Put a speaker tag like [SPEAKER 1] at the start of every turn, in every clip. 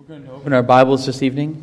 [SPEAKER 1] We're going to open our Bibles this evening.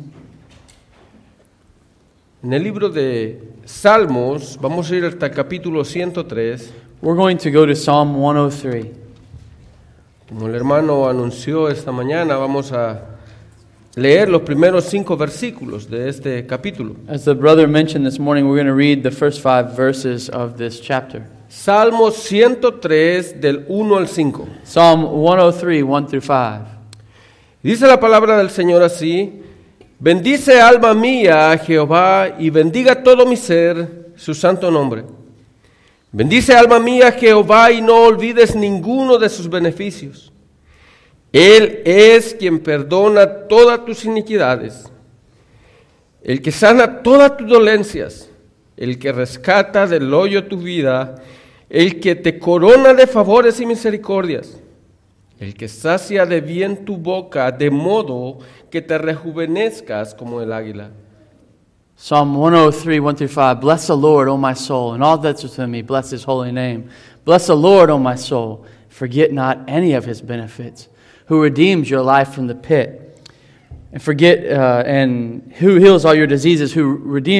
[SPEAKER 2] En el libro de Salmos, vamos a ir hasta el capítulo 103.
[SPEAKER 1] We're going to go to Psalm 103.
[SPEAKER 2] Como el hermano anunció esta mañana, vamos a leer los primeros 5 versículos de este capítulo.
[SPEAKER 1] As the brother mentioned this morning, we're going to read the first 5 verses of this chapter.
[SPEAKER 2] Salmos 103 del 1 al 5.
[SPEAKER 1] Psalm 103, 1 through 5.
[SPEAKER 2] Dice la palabra del Señor así: bendice alma mía a Jehová y bendiga todo mi ser su santo nombre. Bendice alma mía a Jehová y no olvides ninguno de sus beneficios. Él es quien perdona todas tus iniquidades, el que sana todas tus dolencias, el que rescata del hoyo tu vida, el que te corona de favores y misericordias, el que sacia de bien tu boca, de modo que te rejuvenezcas como el águila.
[SPEAKER 1] Psalm 103, 1 through 5. Bless the Lord, O my soul, and all that's within me. Bless his holy name. Bless the Lord, O my soul. Forget not any of his benefits, who redeems your life from the pit. And and who heals all your diseases, who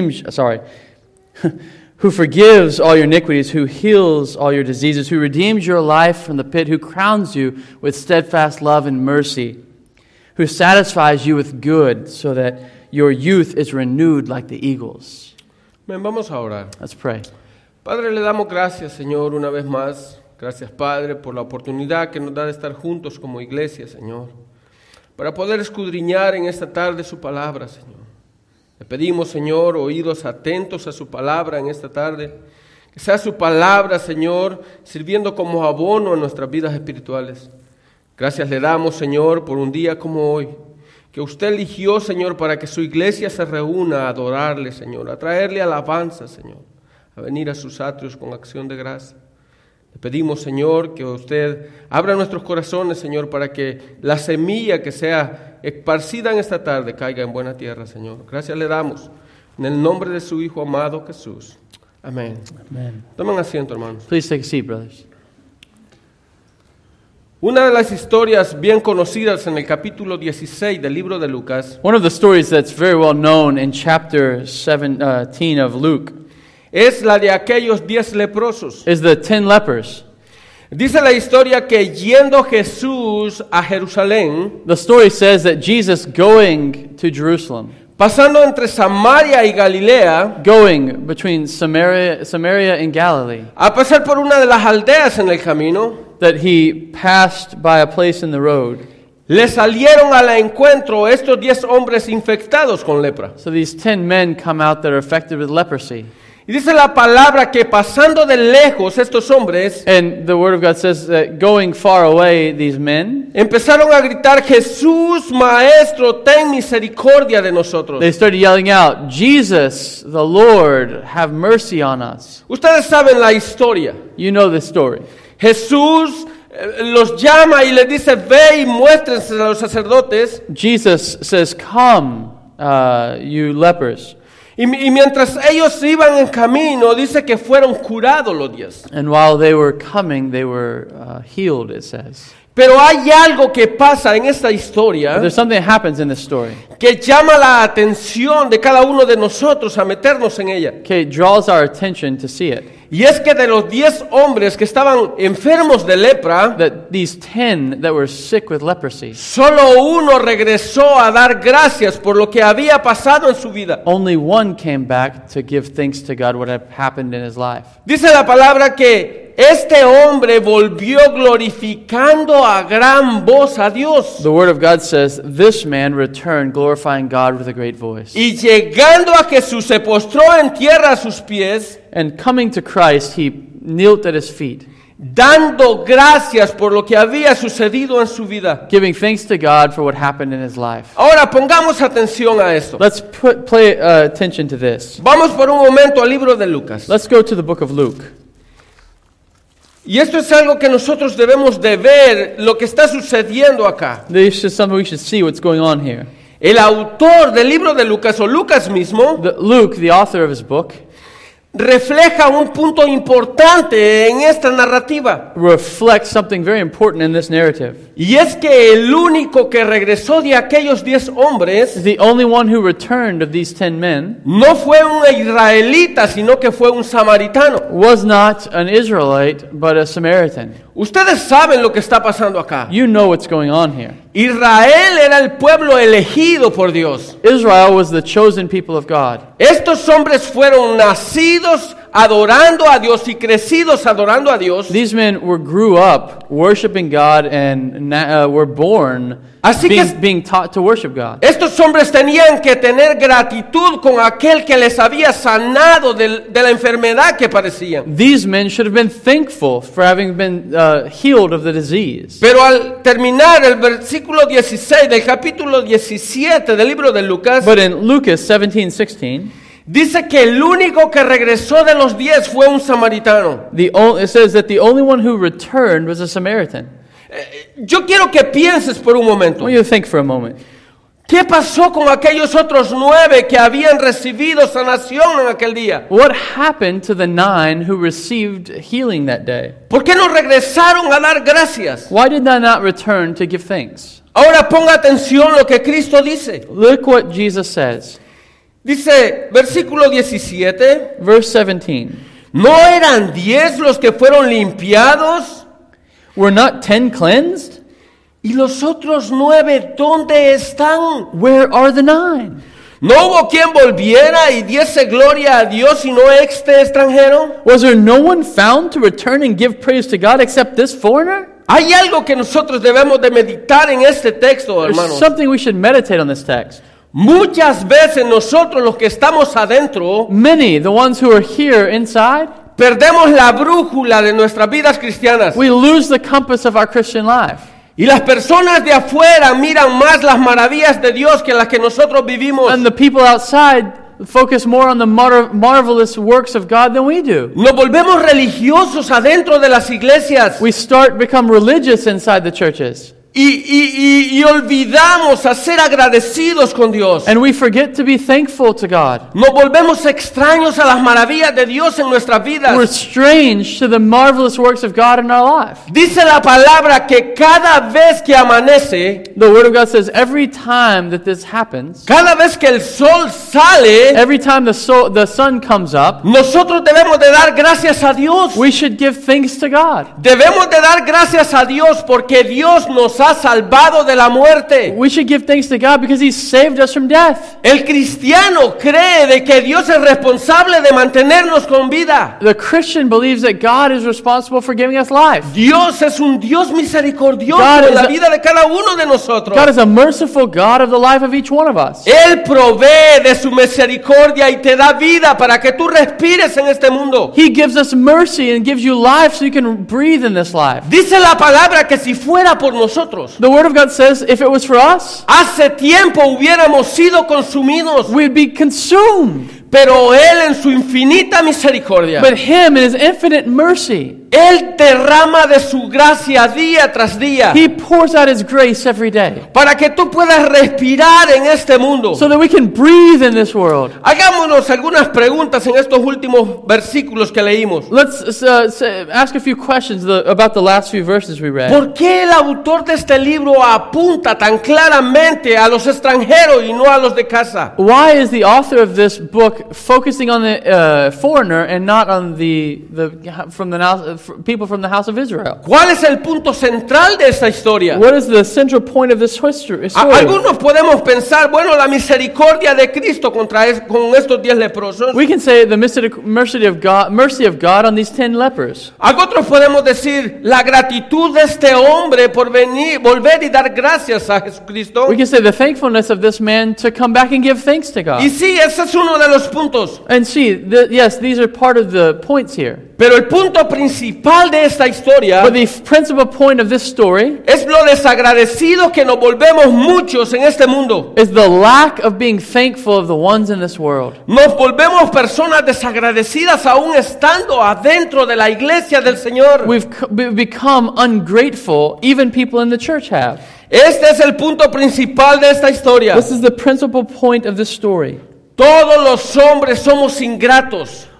[SPEAKER 1] forgives all your iniquities, who heals all your diseases, who redeems your life from the pit, who crowns you with steadfast love and mercy, who satisfies you with good, so that your youth is renewed like the eagles.
[SPEAKER 2] Bien, vamos a orar.
[SPEAKER 1] Let's pray.
[SPEAKER 2] Padre, le damos gracias, Señor, una vez más. Gracias, Padre, por la oportunidad que nos da de estar juntos como iglesia, Señor, para poder escudriñar en esta tarde su palabra, Señor. Le pedimos, Señor, oídos atentos a su palabra en esta tarde, que sea su palabra, Señor, sirviendo como abono a nuestras vidas espirituales. Gracias le damos, Señor, por un día como hoy, que usted eligió, Señor, para que su iglesia se reúna a adorarle, Señor, a traerle alabanza, Señor, a venir a sus atrios con acción de gracia. Le pedimos, Señor, que usted abra nuestros corazones, Señor, para que la semilla que sea esparcida en esta tarde caiga en buena tierra, Señor. Gracias le damos en el nombre de su Hijo amado Jesús. Amén.
[SPEAKER 1] Amen.
[SPEAKER 2] Tomen asiento, hermanos.
[SPEAKER 1] Please take a seat, brothers.
[SPEAKER 2] Una de las historias bien conocidas en el capítulo 16 del libro de Lucas
[SPEAKER 1] One of the stories that's very well known in chapter 17 of Luke
[SPEAKER 2] es la de aquellos 10 leprosos.
[SPEAKER 1] is the 10 lepers.
[SPEAKER 2] Dice la historia que yendo Jesús a Jerusalén,
[SPEAKER 1] The story says that Jesus going to Jerusalem,
[SPEAKER 2] pasando entre Samaria y Galilea,
[SPEAKER 1] going between Samaria and Galilee,
[SPEAKER 2] a pasar por una de las aldeas en el camino,
[SPEAKER 1] that he passed by a place in the road.
[SPEAKER 2] le salieron al encuentro estos 10 hombres infectados con lepra.
[SPEAKER 1] So these 10 men come out that are affected with leprosy.
[SPEAKER 2] Y dice la palabra que pasando de lejos estos hombres
[SPEAKER 1] And the Word of God says that going far away, these men,
[SPEAKER 2] empezaron a gritar: Jesús, Maestro, ten misericordia de nosotros.
[SPEAKER 1] they started yelling out, Jesus, the Lord, have mercy on us.
[SPEAKER 2] Ustedes saben la historia.
[SPEAKER 1] You know this story.
[SPEAKER 2] Jesús los llama y les dice: ve y muéstrense a los sacerdotes.
[SPEAKER 1] Jesus says, come, you lepers.
[SPEAKER 2] Y mientras ellos iban en camino, dice que fueron curados los 10.
[SPEAKER 1] And while they were coming, they were healed, it says.
[SPEAKER 2] Pero hay algo que pasa en esta
[SPEAKER 1] But
[SPEAKER 2] historia
[SPEAKER 1] there's something that happens in this story.
[SPEAKER 2] que llama la atención de cada uno de nosotros a meternos en ella.
[SPEAKER 1] Okay, it draws our attention to see it.
[SPEAKER 2] Y es que de los 10 hombres que estaban enfermos de lepra,
[SPEAKER 1] That these 10 that were sick with leprosy,
[SPEAKER 2] solo uno regresó a dar gracias por lo que había pasado en su vida.
[SPEAKER 1] only one came back to give thanks to God what had happened in his life.
[SPEAKER 2] Dice la palabra que este hombre volvió glorificando a gran voz a Dios.
[SPEAKER 1] The Word of God says, this man returned glorifying God with a great voice.
[SPEAKER 2] Y llegando a Jesús, se postró en tierra a sus pies,
[SPEAKER 1] And coming to Christ, he knelt at his feet,
[SPEAKER 2] dando gracias por lo que había sucedido en su vida.
[SPEAKER 1] giving thanks to God for what happened in his life.
[SPEAKER 2] Ahora pongamos atención a esto.
[SPEAKER 1] Let's pay attention to this.
[SPEAKER 2] Vamos por un momento al libro de Lucas.
[SPEAKER 1] Let's go to the book of Luke.
[SPEAKER 2] Y esto es algo que nosotros debemos de ver, lo que está sucediendo acá.
[SPEAKER 1] This is something we should see what's going on here.
[SPEAKER 2] El autor del libro de Lucas, o Lucas mismo,
[SPEAKER 1] Luke, the author of his book,
[SPEAKER 2] refleja un punto importante en esta narrativa.
[SPEAKER 1] reflects something very important in this narrative.
[SPEAKER 2] Y es que el único que regresó de aquellos 10 hombres
[SPEAKER 1] The only one who returned of these 10 men
[SPEAKER 2] no fue un israelita, sino que fue un samaritano.
[SPEAKER 1] was not an Israelite, but a Samaritan.
[SPEAKER 2] Ustedes saben lo que está pasando acá.
[SPEAKER 1] You know what's going on here.
[SPEAKER 2] Israel era el pueblo elegido por Dios.
[SPEAKER 1] Israel was the chosen people of God.
[SPEAKER 2] Estos hombres fueron nacidos adorando a Dios y crecidos adorando a Dios.
[SPEAKER 1] These men grew up worshiping God and were born
[SPEAKER 2] Así que
[SPEAKER 1] being taught to worship God.
[SPEAKER 2] estos hombres tenían que tener gratitud con aquel que les había sanado de la enfermedad que padecían.
[SPEAKER 1] These men should have been thankful for having been healed of the disease.
[SPEAKER 2] Pero al terminar el versículo 16 del capítulo 17 del libro de Lucas,
[SPEAKER 1] But in Lucas 17:16,
[SPEAKER 2] dice que el único que regresó de los 10 fue un samaritano.
[SPEAKER 1] it says that the only one who returned was a Samaritan.
[SPEAKER 2] Yo quiero que pienses por un
[SPEAKER 1] I
[SPEAKER 2] momento.
[SPEAKER 1] want you to think for a moment.
[SPEAKER 2] ¿Qué pasó con aquellos otros 9 que habían recibido sanación en aquel día?
[SPEAKER 1] What happened to the 9 who received healing that day?
[SPEAKER 2] ¿Por qué no regresaron a dar gracias?
[SPEAKER 1] Why did they not return to give thanks?
[SPEAKER 2] Ahora ponga atención lo que Cristo dice.
[SPEAKER 1] Look what Jesus says.
[SPEAKER 2] Dice, versículo 17,
[SPEAKER 1] Verse 17.
[SPEAKER 2] ¿no eran 10 los que fueron limpiados?
[SPEAKER 1] Were not 10 cleansed?
[SPEAKER 2] ¿Y los otros 9 dónde están?
[SPEAKER 1] Where are the 9?
[SPEAKER 2] ¿No hubo quien volviera y diese gloria a Dios y no este extranjero?
[SPEAKER 1] Was there no one found to return and give praise to God except this foreigner?
[SPEAKER 2] Hay algo que nosotros debemos de meditar en este texto,
[SPEAKER 1] There's
[SPEAKER 2] hermanos.
[SPEAKER 1] something we should meditate on this text.
[SPEAKER 2] Muchas veces nosotros los que estamos adentro
[SPEAKER 1] Many, the ones who are here inside,
[SPEAKER 2] perdemos la brújula de nuestras vidas cristianas.
[SPEAKER 1] we lose the compass of our Christian life.
[SPEAKER 2] Y las personas de afuera miran más las maravillas de Dios que las que nosotros vivimos.
[SPEAKER 1] And the people outside focus more on the marvelous works of God than we do.
[SPEAKER 2] Nos volvemos religiosos adentro de las iglesias
[SPEAKER 1] We become religious inside the churches.
[SPEAKER 2] y olvidamos a ser agradecidos con Dios.
[SPEAKER 1] And we forget to be thankful to God.
[SPEAKER 2] Nos volvemos extraños a las maravillas de Dios en nuestras
[SPEAKER 1] We're
[SPEAKER 2] vidas.
[SPEAKER 1] strange to the marvelous works of God in our life.
[SPEAKER 2] Dice la palabra que cada vez que amanece,
[SPEAKER 1] The Word of God says every time that this happens,
[SPEAKER 2] cada vez que el sol sale,
[SPEAKER 1] every time the sun comes up,
[SPEAKER 2] nosotros debemos de dar gracias a Dios.
[SPEAKER 1] we should give thanks to God.
[SPEAKER 2] Debemos de dar gracias a Dios porque Dios nos ha salvado de la muerte.
[SPEAKER 1] We should give thanks to God because He saved us from death.
[SPEAKER 2] El cristiano cree de que Dios es responsable de mantenernos con vida.
[SPEAKER 1] The Christian believes that God is responsible for giving us life.
[SPEAKER 2] Dios es un Dios misericordioso
[SPEAKER 1] God
[SPEAKER 2] en
[SPEAKER 1] is
[SPEAKER 2] la
[SPEAKER 1] a-
[SPEAKER 2] vida de cada uno de nosotros.
[SPEAKER 1] God is a merciful God of the life of each one of us.
[SPEAKER 2] Él provee de su misericordia y te da vida para que tú respires en este mundo.
[SPEAKER 1] He gives us mercy and gives you life so you can breathe in this life.
[SPEAKER 2] Dice la palabra que si fuera por nosotros,
[SPEAKER 1] The Word of God says if it was for us,
[SPEAKER 2] hace tiempo hubiéramos sido consumidos,
[SPEAKER 1] we'd be consumed.
[SPEAKER 2] pero Él en su infinita misericordia,
[SPEAKER 1] But Him in His infinite mercy,
[SPEAKER 2] Él derrama de su gracia día tras día
[SPEAKER 1] He pours out His grace every day
[SPEAKER 2] para que tú puedas respirar en este mundo.
[SPEAKER 1] so that we can breathe in this world.
[SPEAKER 2] Hagámonos algunas preguntas en estos últimos versículos que leímos.
[SPEAKER 1] Let's ask a few questions about the last few verses we read.
[SPEAKER 2] ¿Por qué el autor de este libro apunta tan claramente a los extranjeros y no a los de casa?
[SPEAKER 1] Why is the author of this book focusing on the foreigner and not on people from the house of Israel?
[SPEAKER 2] ¿Cuál es el punto central de esta historia?
[SPEAKER 1] What is the central point of this story?
[SPEAKER 2] Algunos podemos pensar, bueno, la misericordia de Cristo con estos 10 leprosos.
[SPEAKER 1] We can say the mercy of God on these 10 lepers.
[SPEAKER 2] Otros podemos decir la gratitud de este hombre por volver y dar gracias a Jesucristo.
[SPEAKER 1] We can say the thankfulness of this man to come back and give thanks to God.
[SPEAKER 2] Y sí, ese es uno de los puntos.
[SPEAKER 1] And see, yes, these are part of the points here.
[SPEAKER 2] Pero el punto principal de esta historia
[SPEAKER 1] But the principal point of this story
[SPEAKER 2] es lo desagradecidos que nos volvemos muchos en este mundo.
[SPEAKER 1] is the lack of being thankful of the ones in this world.
[SPEAKER 2] Nos volvemos personas desagradecidas aún estando adentro de la iglesia del Señor.
[SPEAKER 1] We've become ungrateful, even people in the church have.
[SPEAKER 2] Este es el punto principal de esta historia.
[SPEAKER 1] This is the principal point of this story.
[SPEAKER 2] Todos los hombres somos ingratos.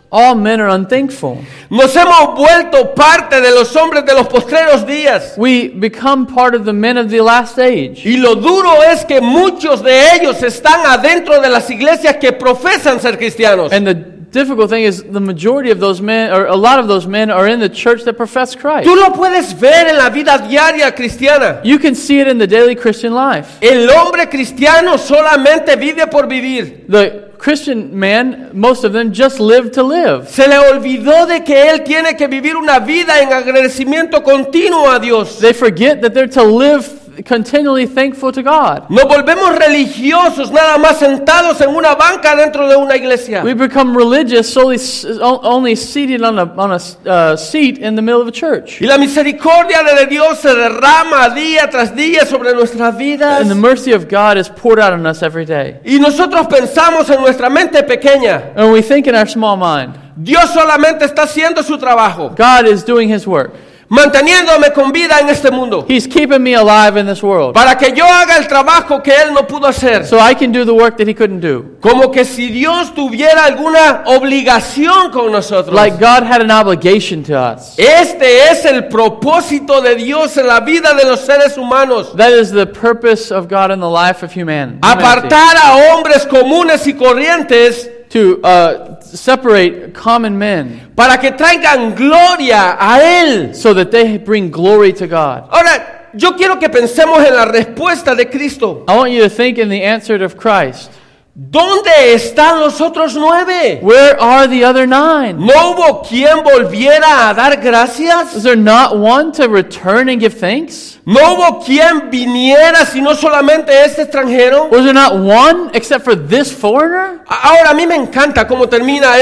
[SPEAKER 1] All men are unthankful.
[SPEAKER 2] Nos hemos vuelto parte de los hombres de los postreros días.
[SPEAKER 1] We become part of the men of the last age.
[SPEAKER 2] Y lo duro es que muchos de ellos están adentro de las iglesias que profesan ser cristianos.
[SPEAKER 1] And the difficult thing is the majority of those men, or a lot of those men, are in the church that profess Christ.
[SPEAKER 2] Tú lo puedes ver en la vida diaria cristiana.
[SPEAKER 1] You can see it in the daily Christian life.
[SPEAKER 2] El hombre cristiano solamente vive por vivir.
[SPEAKER 1] The Christian man, most of them just live to live.
[SPEAKER 2] Se le olvidó de que él tiene que vivir una vida en agradecimiento continuo a Dios.
[SPEAKER 1] They forget that they're to live continually thankful to God.
[SPEAKER 2] Nos volvemos religiosos nada más sentados en una banca dentro de una iglesia.
[SPEAKER 1] We become religious only seated on a seat in the middle of a church.
[SPEAKER 2] Y la misericordia de Dios se derrama día tras día sobre nuestras vidas.
[SPEAKER 1] And the mercy of God is poured out on us every day.
[SPEAKER 2] Y nosotros pensamos en nuestra mente pequeña.
[SPEAKER 1] And we think in our small mind,
[SPEAKER 2] Dios solamente está haciendo su trabajo,
[SPEAKER 1] God is doing His work.
[SPEAKER 2] manteniéndome con vida en este mundo,
[SPEAKER 1] He's keeping me alive in this world,
[SPEAKER 2] para que yo haga el trabajo que Él no pudo hacer.
[SPEAKER 1] so I can do the work that He couldn't do.
[SPEAKER 2] Como que si Dios tuviera alguna obligación con nosotros.
[SPEAKER 1] Like God had an obligation to us.
[SPEAKER 2] Este es el propósito de Dios en la vida de los seres humanos.
[SPEAKER 1] That is the purpose of God in the life of humanity.
[SPEAKER 2] Apartar a hombres comunes y corrientes
[SPEAKER 1] To separate common men
[SPEAKER 2] para que traigan gloria a Él.
[SPEAKER 1] so that they bring glory to God.
[SPEAKER 2] Ahora, yo quiero que pensemos en la respuesta de Cristo.
[SPEAKER 1] I want you to think in the answer of Christ.
[SPEAKER 2] ¿Dónde están los otros 9?
[SPEAKER 1] Where are the other 9?
[SPEAKER 2] ¿No hubo quien volviera a dar gracias?
[SPEAKER 1] Is there not one to return and give thanks?
[SPEAKER 2] ¿No hubo quien viniera sino solamente este extranjero?
[SPEAKER 1] Was there not one except for this foreigner?
[SPEAKER 2] Ahora, a mí me encanta cómo termina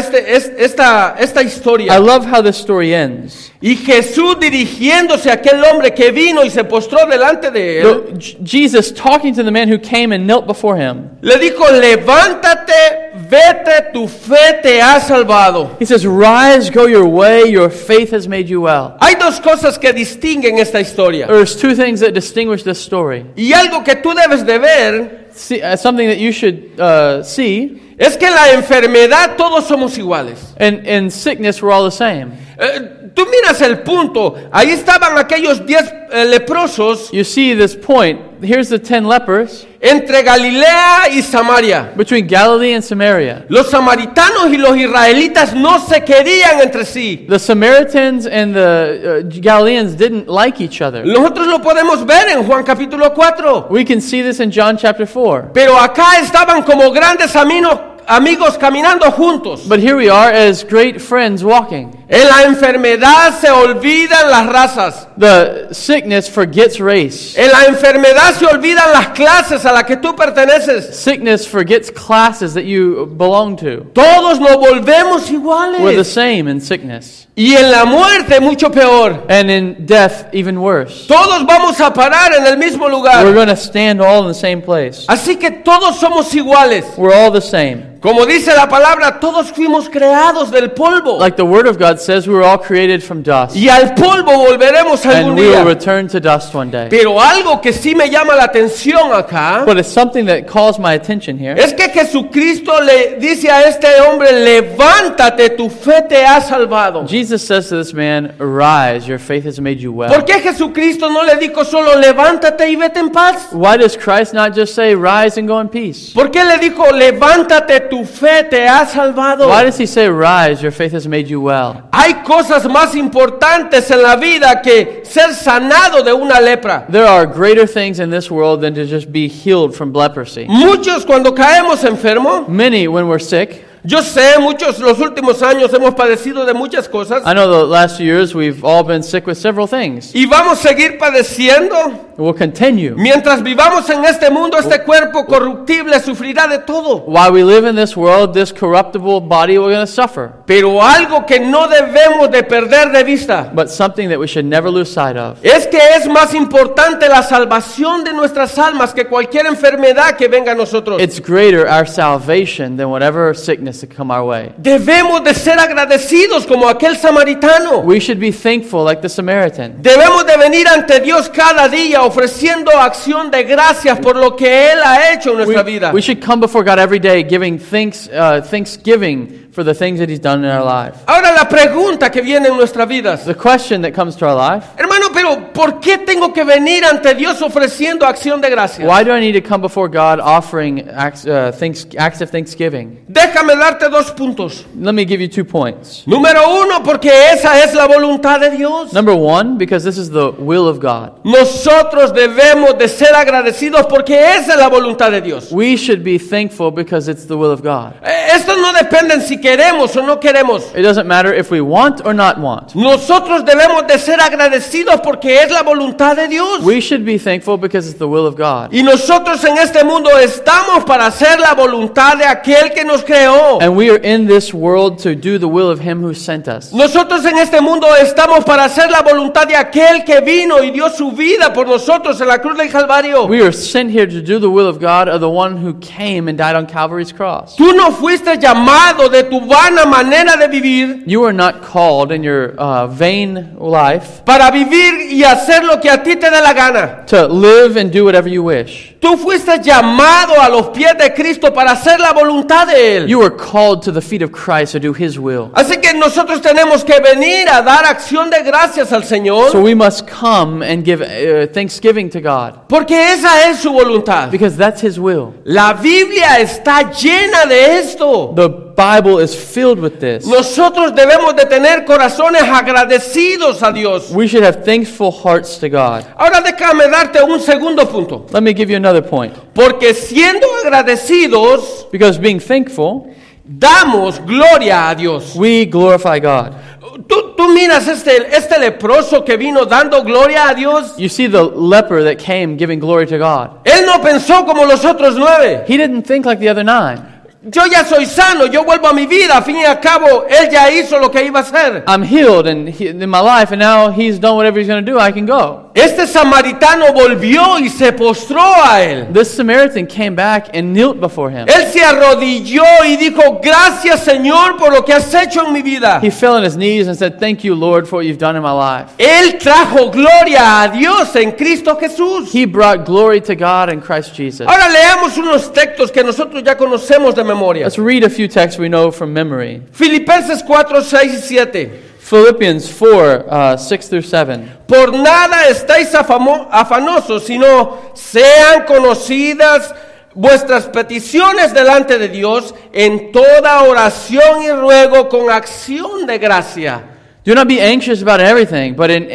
[SPEAKER 2] esta historia.
[SPEAKER 1] I love how this story ends.
[SPEAKER 2] Y Jesús dirigiéndose a aquel hombre que vino y se postró delante de él,
[SPEAKER 1] Jesus talking to the man who came and knelt before him.
[SPEAKER 2] le dijo, levántate, vete, tu fe te ha salvado.
[SPEAKER 1] He says, rise, go your way, your faith has made you well.
[SPEAKER 2] Hay dos cosas que distinguen esta historia.
[SPEAKER 1] There's two things that distinguish this story.
[SPEAKER 2] Y algo que tú debes de ver
[SPEAKER 1] Something that you should see.
[SPEAKER 2] es que en la enfermedad todos somos iguales.
[SPEAKER 1] And in sickness, we're all the same.
[SPEAKER 2] Tú miras el punto. Ahí estaban aquellos 10 leprosos
[SPEAKER 1] You see this point. Here's the 10 lepers
[SPEAKER 2] entre Galilea y Samaria.
[SPEAKER 1] between Galilee and Samaria.
[SPEAKER 2] Los samaritanos y los israelitas no se querían entre sí.
[SPEAKER 1] The Samaritans and the Galileans didn't like each other.
[SPEAKER 2] Nosotros lo podemos ver en Juan capítulo 4.
[SPEAKER 1] We can see this in John chapter 4.
[SPEAKER 2] Pero acá estaban como grandes amigos caminando juntos.
[SPEAKER 1] But here we are as great friends walking.
[SPEAKER 2] En la enfermedad se olvidan las razas.
[SPEAKER 1] The sickness forgets race.
[SPEAKER 2] En la enfermedad se olvidan las clases a las que tú perteneces.
[SPEAKER 1] Sickness forgets classes that you belong to.
[SPEAKER 2] Todos nos volvemos
[SPEAKER 1] We're the
[SPEAKER 2] iguales.
[SPEAKER 1] same in sickness.
[SPEAKER 2] Y en la muerte mucho peor.
[SPEAKER 1] And in death, even worse.
[SPEAKER 2] Todos vamos a parar en el mismo
[SPEAKER 1] We're
[SPEAKER 2] lugar.
[SPEAKER 1] going to stand all in the same place.
[SPEAKER 2] Así que todos somos iguales.
[SPEAKER 1] We're all the same.
[SPEAKER 2] Como dice la palabra, todos fuimos creados del polvo.
[SPEAKER 1] Like the Word of God says, we were all created from dust.
[SPEAKER 2] Y al polvo volveremos algún
[SPEAKER 1] And we will
[SPEAKER 2] día.
[SPEAKER 1] return to dust one day.
[SPEAKER 2] Pero algo que sí me llama la atención acá
[SPEAKER 1] But it's something that calls my attention here.
[SPEAKER 2] es que Jesucristo le dice a este hombre, levántate, tu fe te ha salvado.
[SPEAKER 1] Jesus says to this man, arise, your faith has made you well.
[SPEAKER 2] ¿Por qué Jesucristo no le dijo solo levántate y vete en paz?
[SPEAKER 1] Why does Christ not just say, rise and go in peace?
[SPEAKER 2] ¿Por qué le dijo levántate, tu fe te ha salvado?
[SPEAKER 1] Why does he say, rise, your faith has made you well?
[SPEAKER 2] Hay cosas más importantes en la vida que ser sanado de una lepra.
[SPEAKER 1] There are greater things in this world than to just be healed from leprosy.
[SPEAKER 2] Muchos cuando caemos enfermos,
[SPEAKER 1] Many, when we're sick,
[SPEAKER 2] yo sé, muchos los últimos años hemos padecido de muchas cosas
[SPEAKER 1] I know the last few years we've all been sick with several things.
[SPEAKER 2] y vamos a seguir padeciendo.
[SPEAKER 1] We'll continue.
[SPEAKER 2] Mientras vivamos en este mundo, este cuerpo corruptible sufrirá de todo.
[SPEAKER 1] While we live in this world, this corruptible body, we're going to suffer.
[SPEAKER 2] Pero algo que no debemos de perder de vista
[SPEAKER 1] But something that we should never lose sight of
[SPEAKER 2] es que es más importante la salvación de nuestras almas que cualquier enfermedad que venga a nosotros.
[SPEAKER 1] it's greater our salvation than whatever sickness that come our way.
[SPEAKER 2] Debemos de ser agradecidos como aquel samaritano.
[SPEAKER 1] We should be thankful like the Samaritan.
[SPEAKER 2] Debemos de venir ante Dios cada día ofreciendo acción de gracias por lo que Él ha hecho en nuestra vida.
[SPEAKER 1] We should come before God every day giving thanksgiving for the things that He's done in our life.
[SPEAKER 2] Ahora la pregunta que viene en nuestras vidas.
[SPEAKER 1] The question that comes to our life,
[SPEAKER 2] Hermano, pero ¿por qué tengo que venir ante Dios ofreciendo acción de gracias?
[SPEAKER 1] why do I need to come before God offering acts of thanksgiving?
[SPEAKER 2] Déjame darte 2 puntos.
[SPEAKER 1] Let me give you 2 points.
[SPEAKER 2] Número 1, porque esa es la voluntad de Dios.
[SPEAKER 1] Number 1, because this is the will of God.
[SPEAKER 2] Nosotros debemos de ser agradecidos porque esa es la voluntad de Dios.
[SPEAKER 1] We should be thankful because it's the will of God.
[SPEAKER 2] Esto no depende en si queremos o no queremos.
[SPEAKER 1] It doesn't matter if we want or not want.
[SPEAKER 2] Nosotros debemos de ser agradecidos porque es la voluntad de Dios.
[SPEAKER 1] We should be thankful because it's the will of God.
[SPEAKER 2] Y nosotros en este mundo estamos para hacer la voluntad de aquel que nos creó.
[SPEAKER 1] And we are in this world to do the will of Him who sent us.
[SPEAKER 2] Nosotros en este mundo estamos para hacer la voluntad de aquel que vino y dio su vida por nosotros en la cruz del Calvario.
[SPEAKER 1] We are sent here to do the will of God, of the one who came and died on Calvary's cross.
[SPEAKER 2] Tú no fuiste llamado de tu vana manera de vivir
[SPEAKER 1] You are not called in your vain life
[SPEAKER 2] para vivir y hacer lo que a ti te dé la gana.
[SPEAKER 1] to live and do whatever you wish.
[SPEAKER 2] Tú fuiste llamado a los pies de Cristo para hacer la voluntad de Él.
[SPEAKER 1] You are called to the feet of Christ to do His will.
[SPEAKER 2] Así que nosotros tenemos que venir a dar acción de gracias al Señor
[SPEAKER 1] So we must come and give thanksgiving to God
[SPEAKER 2] porque esa es su voluntad.
[SPEAKER 1] because that's His will.
[SPEAKER 2] La Biblia está llena de esto.
[SPEAKER 1] The Bible is filled with this.
[SPEAKER 2] Nosotros debemos de tener corazones agradecidos a Dios.
[SPEAKER 1] We should have thankful hearts to God.
[SPEAKER 2] Ahora déjame darte un segundo punto.
[SPEAKER 1] Let me give you another point.
[SPEAKER 2] Porque siendo agradecidos,
[SPEAKER 1] Because being thankful,
[SPEAKER 2] damos gloria a Dios.
[SPEAKER 1] we glorify God.
[SPEAKER 2] Tú miras este leproso que vino dando gloria a Dios.
[SPEAKER 1] You see the leper that came giving glory to God.
[SPEAKER 2] Él no pensó como los otros 9.
[SPEAKER 1] He didn't think like the other 9.
[SPEAKER 2] Yo ya soy sano, yo vuelvo a mi vida. A fin y al cabo, él ya hizo lo que iba a hacer.
[SPEAKER 1] I'm healed in my life, and now He's done whatever He's going to do. I can go.
[SPEAKER 2] Este samaritano volvió y se postró a él.
[SPEAKER 1] This Samaritan came back and knelt before Him.
[SPEAKER 2] Él se arrodilló y dijo, gracias Señor por lo que has hecho en mi vida.
[SPEAKER 1] He fell on his knees and said, "Thank you, Lord, for what you've done in my life."
[SPEAKER 2] Él trajo gloria a Dios en Cristo Jesús.
[SPEAKER 1] He brought glory to God in Christ Jesus.
[SPEAKER 2] Ahora leamos unos textos que nosotros ya conocemos de memoria.
[SPEAKER 1] Let's read a few texts we know from memory.
[SPEAKER 2] Filipenses 4, 6 y 7.
[SPEAKER 1] Philippians 4, 6 through 7.
[SPEAKER 2] Por nada estáis afanosos, sino sean conocidas vuestras peticiones delante de Dios en toda oración y ruego con acción de gracia.
[SPEAKER 1] Do not be anxious about everything, but in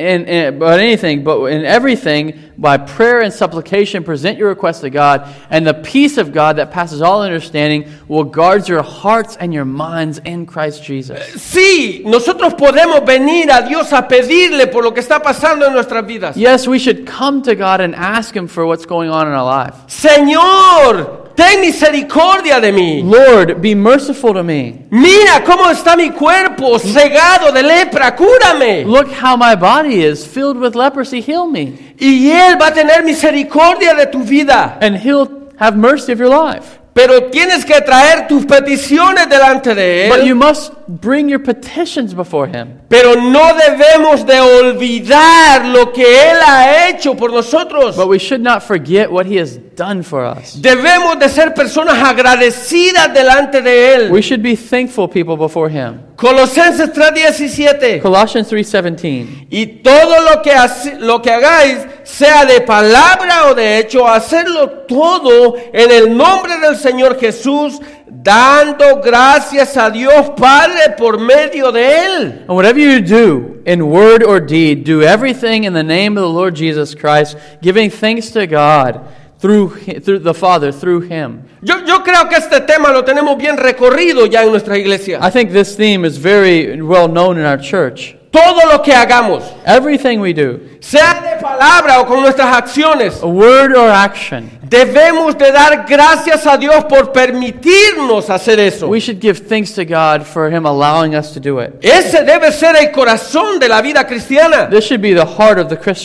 [SPEAKER 1] everything, by prayer and supplication, present your requests to God, and the peace of God that passes all understanding will guard your hearts and your minds in Christ Jesus.
[SPEAKER 2] Sí, nosotros podemos venir a Dios a pedirle por lo que está pasando en nuestras vidas.
[SPEAKER 1] Yes, we should come to God and ask Him for what's going on in our life.
[SPEAKER 2] Señor, ten misericordia de mí.
[SPEAKER 1] Lord, be merciful to me.
[SPEAKER 2] Mira cómo está mi cuerpo cegado de lepra, cúrame.
[SPEAKER 1] Look how my body is filled with leprosy. Heal me.
[SPEAKER 2] Y Él va a tener misericordia de tu vida.
[SPEAKER 1] And He'll have mercy of your life.
[SPEAKER 2] Pero tienes que traer tus peticiones delante de
[SPEAKER 1] But
[SPEAKER 2] Él.
[SPEAKER 1] you must bring your petitions before Him.
[SPEAKER 2] Pero no debemos de olvidar lo que Él ha hecho por nosotros.
[SPEAKER 1] But we should not forget what He has done for us.
[SPEAKER 2] Debemos de ser personas agradecidas delante de Él.
[SPEAKER 1] We should be thankful people before Him.
[SPEAKER 2] Colosenses 3:17.
[SPEAKER 1] Colossians 3:17.
[SPEAKER 2] Y todo lo que hagáis, sea de palabra o de hecho, hacerlo todo en el nombre del Señor Jesús, dando gracias a Dios Padre por medio de Él.
[SPEAKER 1] And whatever you do, in word or deed, do everything in the name of the Lord Jesus Christ, giving thanks to God through the Father, through Him.
[SPEAKER 2] Yo creo que este tema lo tenemos bien recorrido ya en nuestra iglesia.
[SPEAKER 1] I think this theme is very well known in our church.
[SPEAKER 2] Todo lo que hagamos,
[SPEAKER 1] Everything we do,
[SPEAKER 2] sea de palabra o con nuestras acciones,
[SPEAKER 1] a word or action,
[SPEAKER 2] debemos de dar gracias a Dios por permitirnos hacer eso.
[SPEAKER 1] we should give thanks to God for Him allowing us to do it.
[SPEAKER 2] Ese debe ser el corazón de la vida cristiana.
[SPEAKER 1] This should be the heart of the Christian.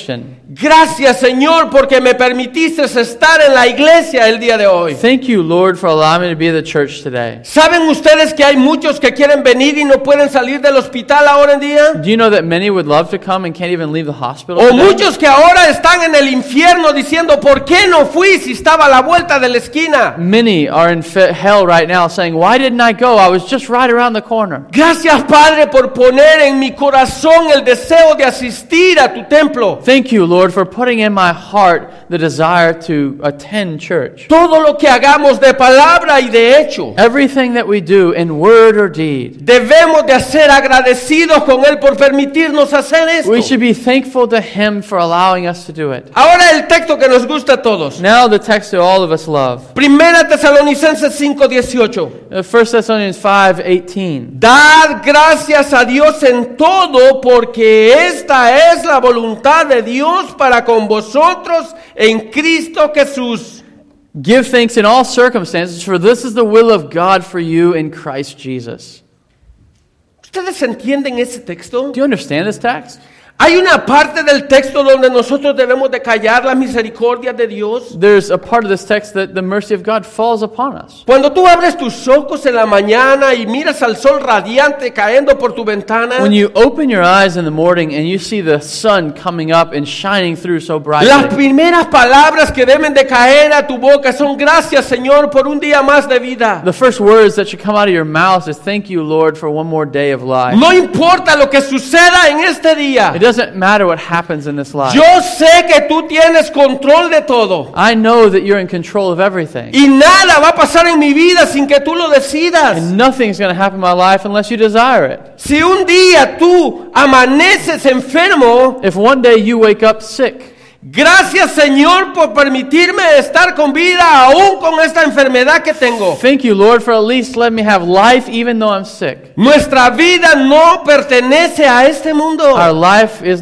[SPEAKER 2] Gracias, Señor, porque me permitiste estar en la iglesia el día de hoy.
[SPEAKER 1] Thank you, Lord, for allowing me to be at the church today.
[SPEAKER 2] ¿Saben ustedes que hay muchos que quieren venir y no pueden salir del hospital ahora en día?
[SPEAKER 1] Do you know that many would love to come and can't even leave the hospital
[SPEAKER 2] O
[SPEAKER 1] today?
[SPEAKER 2] muchos que ahora están en el infierno diciendo, ¿por qué no fui si estaba a la vuelta de la esquina?
[SPEAKER 1] Many are in hell right now saying, why didn't I go? I was just right around the corner.
[SPEAKER 2] Gracias, Padre, por poner en mi corazón el deseo de asistir a tu templo.
[SPEAKER 1] Thank you, Lord, for putting in my heart the desire to attend church.
[SPEAKER 2] Todo lo que hagamos de palabra y de hecho,
[SPEAKER 1] Everything that we do in word or deed,
[SPEAKER 2] debemos de ser agradecidos con Él por permitirnos hacer esto.
[SPEAKER 1] we should be thankful to Him for allowing us to do it.
[SPEAKER 2] Ahora el texto que nos gusta a todos.
[SPEAKER 1] Now the text that all of us love.
[SPEAKER 2] Primera Tesalonicenses 5:18.
[SPEAKER 1] 1 Thessalonians 5:18.
[SPEAKER 2] Dad gracias a Dios en todo, porque esta es la voluntad de Dios para con vosotros en Cristo Jesús.
[SPEAKER 1] Give thanks in all circumstances, for this is the will of God for you in Christ Jesus.
[SPEAKER 2] ¿Ustedes entienden ese texto?
[SPEAKER 1] Do you understand this text?
[SPEAKER 2] Hay una parte del texto donde nosotros debemos de callar la misericordia de Dios.
[SPEAKER 1] There's a part of this text that the mercy of God falls upon us.
[SPEAKER 2] Cuando tú abres tus ojos en la mañana y miras al sol radiante cayendo por tu ventana,
[SPEAKER 1] When you open your eyes in the morning and you see the sun coming up and shining through so
[SPEAKER 2] las
[SPEAKER 1] brightly,
[SPEAKER 2] primeras palabras que deben de caer a tu boca son gracias, Señor, por un día más de vida.
[SPEAKER 1] the first words that should come out of your mouth is thank you, Lord, for one more day of life.
[SPEAKER 2] No importa lo que suceda en este día.
[SPEAKER 1] It doesn't matter what happens in this life.
[SPEAKER 2] Yo sé que tú tienes control de todo.
[SPEAKER 1] I know that you're in control of everything.
[SPEAKER 2] Y nada va a pasar en mi vida sin que tú lo decidas.
[SPEAKER 1] And nothing's going to happen in my life unless you desire it.
[SPEAKER 2] Si un día tú amaneces enfermo,
[SPEAKER 1] If one day you wake up sick,
[SPEAKER 2] gracias, Señor, por permitirme estar con vida aún con esta enfermedad que tengo.
[SPEAKER 1] thank you, Lord, for at least letting me have life even though I'm sick.
[SPEAKER 2] Nuestra vida no pertenece a este mundo.
[SPEAKER 1] Our life is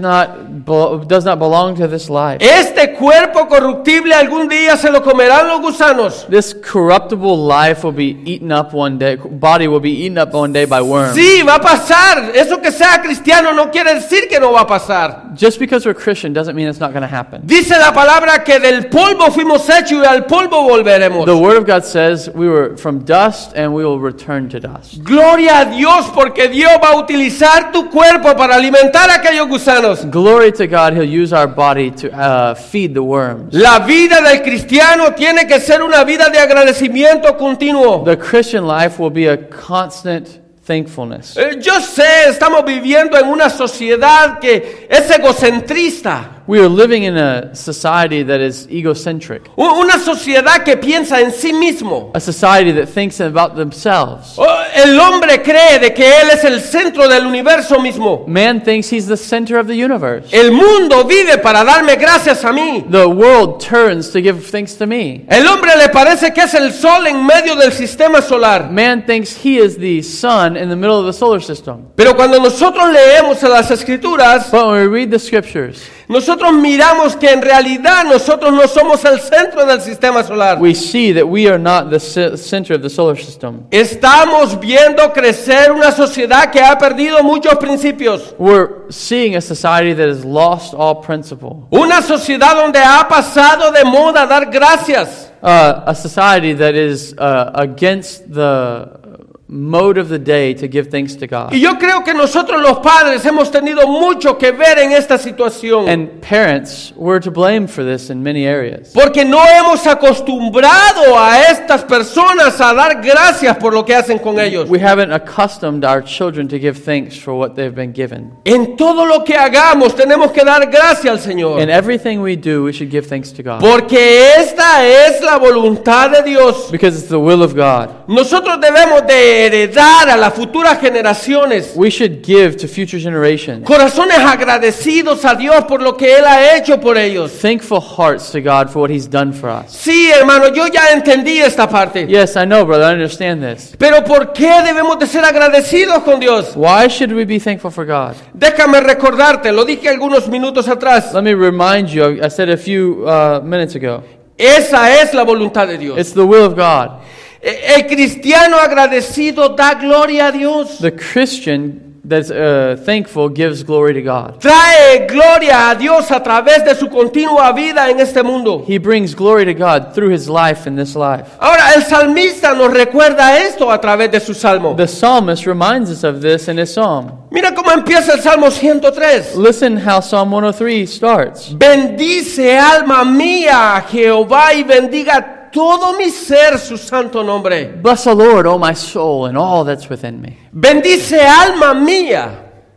[SPEAKER 1] does not belong to this life.
[SPEAKER 2] Este cuerpo corruptible algún día se lo comerán los gusanos.
[SPEAKER 1] This corruptible life will be eaten up one day. Body will be eaten up one day by worms.
[SPEAKER 2] Sí, va a pasar. Eso que sea cristiano no quiere decir que no va a pasar.
[SPEAKER 1] Just because we're Christian doesn't mean it's not going to happen.
[SPEAKER 2] Dice la palabra que del polvo fuimos hechos y al polvo volveremos.
[SPEAKER 1] The Word of God says we were from dust and we will return to dust.
[SPEAKER 2] Gloria a Dios, porque Dios va a utilizar tu cuerpo para alimentar a aquellos gusanos.
[SPEAKER 1] Glory to God, He'll use our body to feed the worms.
[SPEAKER 2] La vida del cristiano tiene que ser una vida de agradecimiento continuo.
[SPEAKER 1] The Christian life will be a constant thankfulness.
[SPEAKER 2] Yo sé, estamos viviendo en una sociedad que es egocentrista.
[SPEAKER 1] We are living in a society that is egocentric,
[SPEAKER 2] Una sociedad que piensa en sí mismo.
[SPEAKER 1] a society that thinks about themselves.
[SPEAKER 2] El hombre cree de que él es el centro del universo mismo.
[SPEAKER 1] Man thinks he's the center of the universe.
[SPEAKER 2] El mundo vive para darme gracias a mí.
[SPEAKER 1] The world turns to give thanks to me.
[SPEAKER 2] El hombre le parece que es el sol en medio del sistema solar.
[SPEAKER 1] Man thinks he is the sun in the middle of the solar system.
[SPEAKER 2] Pero cuando nosotros leemos en las escrituras,
[SPEAKER 1] But when we read the scriptures,
[SPEAKER 2] nosotros miramos que en realidad nosotros no somos el centro del sistema solar.
[SPEAKER 1] we see that we are not the center of the solar system.
[SPEAKER 2] Estamos viendo crecer una sociedad que ha perdido muchos principios.
[SPEAKER 1] We're seeing a society that has lost all principle.
[SPEAKER 2] Una sociedad donde ha pasado de moda dar gracias.
[SPEAKER 1] A society that is against the mode of the day to give thanks to God.
[SPEAKER 2] Y yo creo que nosotros los padres hemos tenido mucho que ver en esta situación.
[SPEAKER 1] And parents were to blame for this in many areas.
[SPEAKER 2] Porque no hemos acostumbrado a estas personas a dar gracias por lo que hacen con ellos.
[SPEAKER 1] We haven't accustomed our children to give thanks for what they've been given.
[SPEAKER 2] En todo lo que hagamos tenemos que dar gracias al Señor.
[SPEAKER 1] In everything we do, we should give thanks to God.
[SPEAKER 2] Porque esta es la voluntad de Dios.
[SPEAKER 1] Because it's the will of God.
[SPEAKER 2] Nosotros debemos de heredar a las futuras generaciones
[SPEAKER 1] We should give to future generations
[SPEAKER 2] corazones agradecidos a Dios por lo que Él ha hecho por ellos.
[SPEAKER 1] thankful hearts to God for what He's done for us.
[SPEAKER 2] Sí, hermano, yo ya entendí esta parte.
[SPEAKER 1] Yes, I know, brother, I understand this.
[SPEAKER 2] Pero ¿por qué debemos de ser agradecidos con Dios?
[SPEAKER 1] Why should we be thankful for God?
[SPEAKER 2] Déjame recordarte, lo dije algunos minutos atrás.
[SPEAKER 1] Let me remind you, I said a few minutes ago,
[SPEAKER 2] Esa es la voluntad de Dios.
[SPEAKER 1] it's the will of God.
[SPEAKER 2] El cristiano agradecido da gloria a Dios.
[SPEAKER 1] The Christian that's thankful gives glory to God.
[SPEAKER 2] Trae gloria a Dios a través de su continua vida en este mundo.
[SPEAKER 1] He brings glory to God through his life in this life.
[SPEAKER 2] Ahora, el salmista nos recuerda esto a través de su salmo.
[SPEAKER 1] The psalmist reminds us of this in his psalm.
[SPEAKER 2] Mira cómo empieza el Salmo 103.
[SPEAKER 1] Listen how Psalm 103 starts.
[SPEAKER 2] Bendice alma mía a Jehová y bendiga todo mi ser su santo nombre.
[SPEAKER 1] Bless the Lord, O my soul, and all that's within me.
[SPEAKER 2] Bendice alma mía.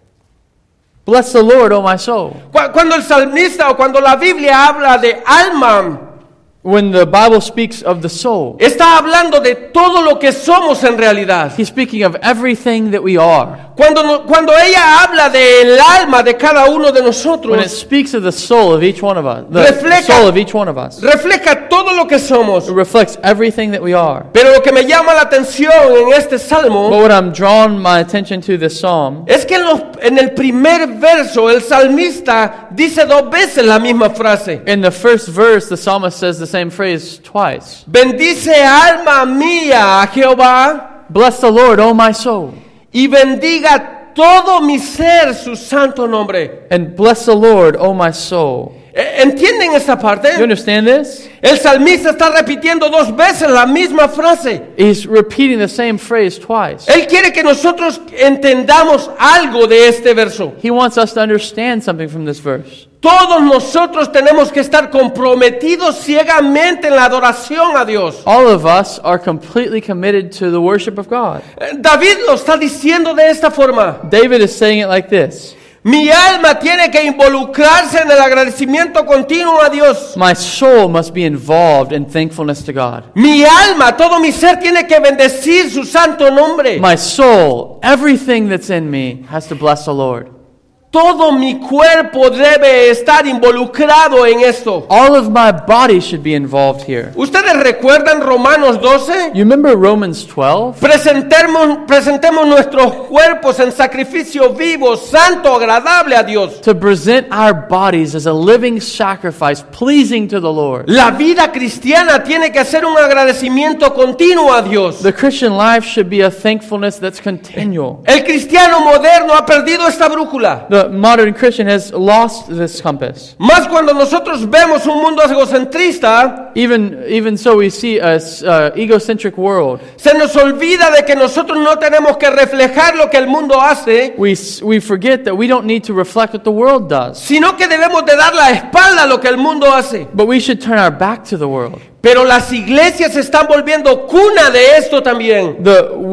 [SPEAKER 1] Bless the Lord, O my soul.
[SPEAKER 2] Cuando el salmista o cuando la Biblia habla de alma,
[SPEAKER 1] When the Bible speaks of the soul,
[SPEAKER 2] está hablando de todo lo que somos en realidad.
[SPEAKER 1] he's speaking of everything that we are.
[SPEAKER 2] Cuando ella habla del alma de cada uno de
[SPEAKER 1] When it
[SPEAKER 2] nosotros,
[SPEAKER 1] speaks of the soul of each one of us, the
[SPEAKER 2] Refleja-
[SPEAKER 1] soul of each one of us,
[SPEAKER 2] refleja todo lo que somos.
[SPEAKER 1] it reflects everything that we are.
[SPEAKER 2] Pero lo que me llama la atención en este
[SPEAKER 1] But
[SPEAKER 2] salmo
[SPEAKER 1] what I'm drawing my attention to this psalm
[SPEAKER 2] es que en el primer verso el salmista dice 2 veces la misma frase.
[SPEAKER 1] in the first verse, the psalmist says the same phrase twice.
[SPEAKER 2] Bendice alma mía a Jehová
[SPEAKER 1] Bless the Lord, O my soul,
[SPEAKER 2] y bendiga todo mi ser su santo nombre.
[SPEAKER 1] and bless the Lord, O my soul.
[SPEAKER 2] ¿Entienden esta
[SPEAKER 1] You
[SPEAKER 2] parte?
[SPEAKER 1] understand this?
[SPEAKER 2] El salmista está repitiendo 2 veces la misma frase.
[SPEAKER 1] He's repeating the same phrase twice.
[SPEAKER 2] Él quiere que nosotros entendamos algo de este verso.
[SPEAKER 1] He wants us to understand something from this verse.
[SPEAKER 2] Todos nosotros tenemos que estar comprometidos ciegamente en la adoración a Dios.
[SPEAKER 1] All of us are completely committed to the worship of God.
[SPEAKER 2] David lo está diciendo de esta forma.
[SPEAKER 1] David is saying it like this.
[SPEAKER 2] Mi alma tiene que involucrarse en el agradecimiento continuo a Dios.
[SPEAKER 1] My soul must be involved in thankfulness to God.
[SPEAKER 2] Mi alma, todo mi ser tiene que bendecir su santo nombre.
[SPEAKER 1] My soul, everything that's in me, has to bless the Lord.
[SPEAKER 2] Todo mi cuerpo debe estar involucrado en esto.
[SPEAKER 1] All of my body should be involved here.
[SPEAKER 2] ¿Ustedes recuerdan Romanos 12?
[SPEAKER 1] You remember Romans 12?
[SPEAKER 2] Presentemos nuestros cuerpos en sacrificio vivo, santo, agradable a Dios.
[SPEAKER 1] To present our bodies as a living sacrifice pleasing to the Lord.
[SPEAKER 2] La vida cristiana tiene que ser un agradecimiento continuo a Dios.
[SPEAKER 1] The Christian life should be a thankfulness that's continual.
[SPEAKER 2] El cristiano moderno ha perdido esta brújula.
[SPEAKER 1] The modern Christian has lost this compass.
[SPEAKER 2] Más cuando nosotros vemos un mundo egocentrista,
[SPEAKER 1] Even so, we see a egocentric world.
[SPEAKER 2] se nos olvida de que nosotros no tenemos que reflejar lo que el mundo hace,
[SPEAKER 1] We forget that we don't need to reflect what the world does,
[SPEAKER 2] sino que debemos de dar la espalda a lo que el mundo hace.
[SPEAKER 1] but we should turn our back to the world.
[SPEAKER 2] Pero las iglesias se están volviendo cuna de esto también.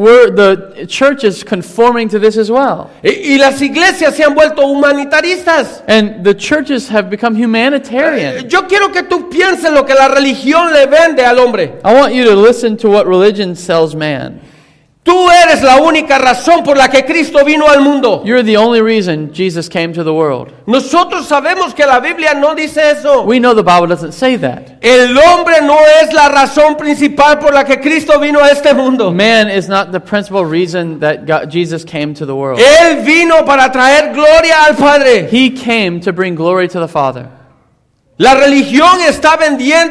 [SPEAKER 1] The church is conforming to this as well.
[SPEAKER 2] Y las iglesias se han vuelto humanitaristas.
[SPEAKER 1] And the churches have become humanitarian.
[SPEAKER 2] Yo quiero que tú pienses lo que la religión le vende al hombre.
[SPEAKER 1] I want you to listen to what religion sells man.
[SPEAKER 2] Tú eres la única razón por la que Cristo vino al mundo.
[SPEAKER 1] You're the only reason Jesus came to the world.
[SPEAKER 2] Nosotros sabemos que la Biblia no dice eso.
[SPEAKER 1] We know the Bible doesn't say that.
[SPEAKER 2] El hombre no es la razón principal por la que Cristo vino a este mundo.
[SPEAKER 1] Man is not the principal reason that Jesus came to the world.
[SPEAKER 2] Él vino para traer gloria al Padre.
[SPEAKER 1] He came to bring glory to the Father.
[SPEAKER 2] La religión está vendiendo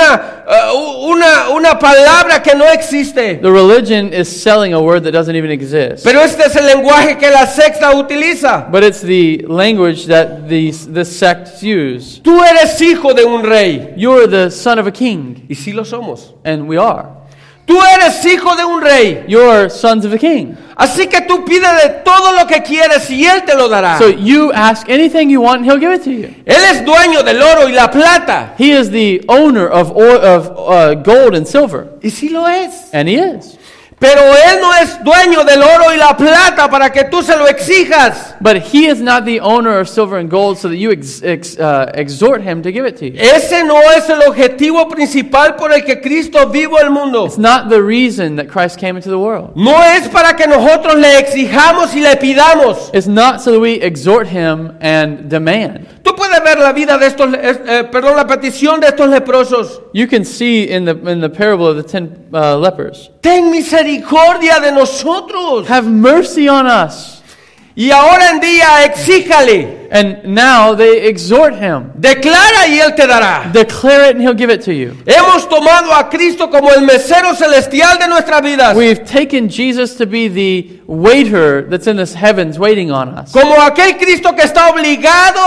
[SPEAKER 2] una palabra que no existe.
[SPEAKER 1] The religion is selling a word that doesn't even exist.
[SPEAKER 2] Pero este es el lenguaje que la secta utiliza.
[SPEAKER 1] But it's the language that the sects use.
[SPEAKER 2] Tú eres hijo de un rey.
[SPEAKER 1] You're the son of a king.
[SPEAKER 2] Y sí lo somos.
[SPEAKER 1] And we are.
[SPEAKER 2] Tú eres hijo de un rey.
[SPEAKER 1] You're sons of a king.
[SPEAKER 2] Así que tú pides de todo lo que quieres y Él te lo dará.
[SPEAKER 1] So you ask anything you want and He'll give it to you.
[SPEAKER 2] Él es dueño del oro y la plata.
[SPEAKER 1] He is the owner of gold and silver.
[SPEAKER 2] Y sí lo es.
[SPEAKER 1] And He is.
[SPEAKER 2] Pero Él no es dueño del oro y la plata para que tú se lo exijas.
[SPEAKER 1] But He is not the owner of silver and gold so that you exhort Him to give it to you.
[SPEAKER 2] Ese no es el objetivo principal por el que Cristo vino al mundo.
[SPEAKER 1] It's not the reason that Christ came into the world.
[SPEAKER 2] No es para que nosotros le exijamos y le pidamos.
[SPEAKER 1] It's not so that we exhort Him and demand.
[SPEAKER 2] Tú puedes ver la vida de estos, la petición de estos leprosos.
[SPEAKER 1] You can see in the parable of the 10 lepers.
[SPEAKER 2] Ten misericordia de nosotros.
[SPEAKER 1] Have mercy on us.
[SPEAKER 2] Y ahora en día exíjale.
[SPEAKER 1] And now they exhort him.
[SPEAKER 2] Declara y Él te dará.
[SPEAKER 1] Declare it and he'll give it to you.
[SPEAKER 2] Hemos tomado a Cristo como el mesero celestial de nuestras vidas.
[SPEAKER 1] We've taken Jesus to be the waiter that's in the heavens waiting on us.
[SPEAKER 2] Como aquel Cristo que está obligado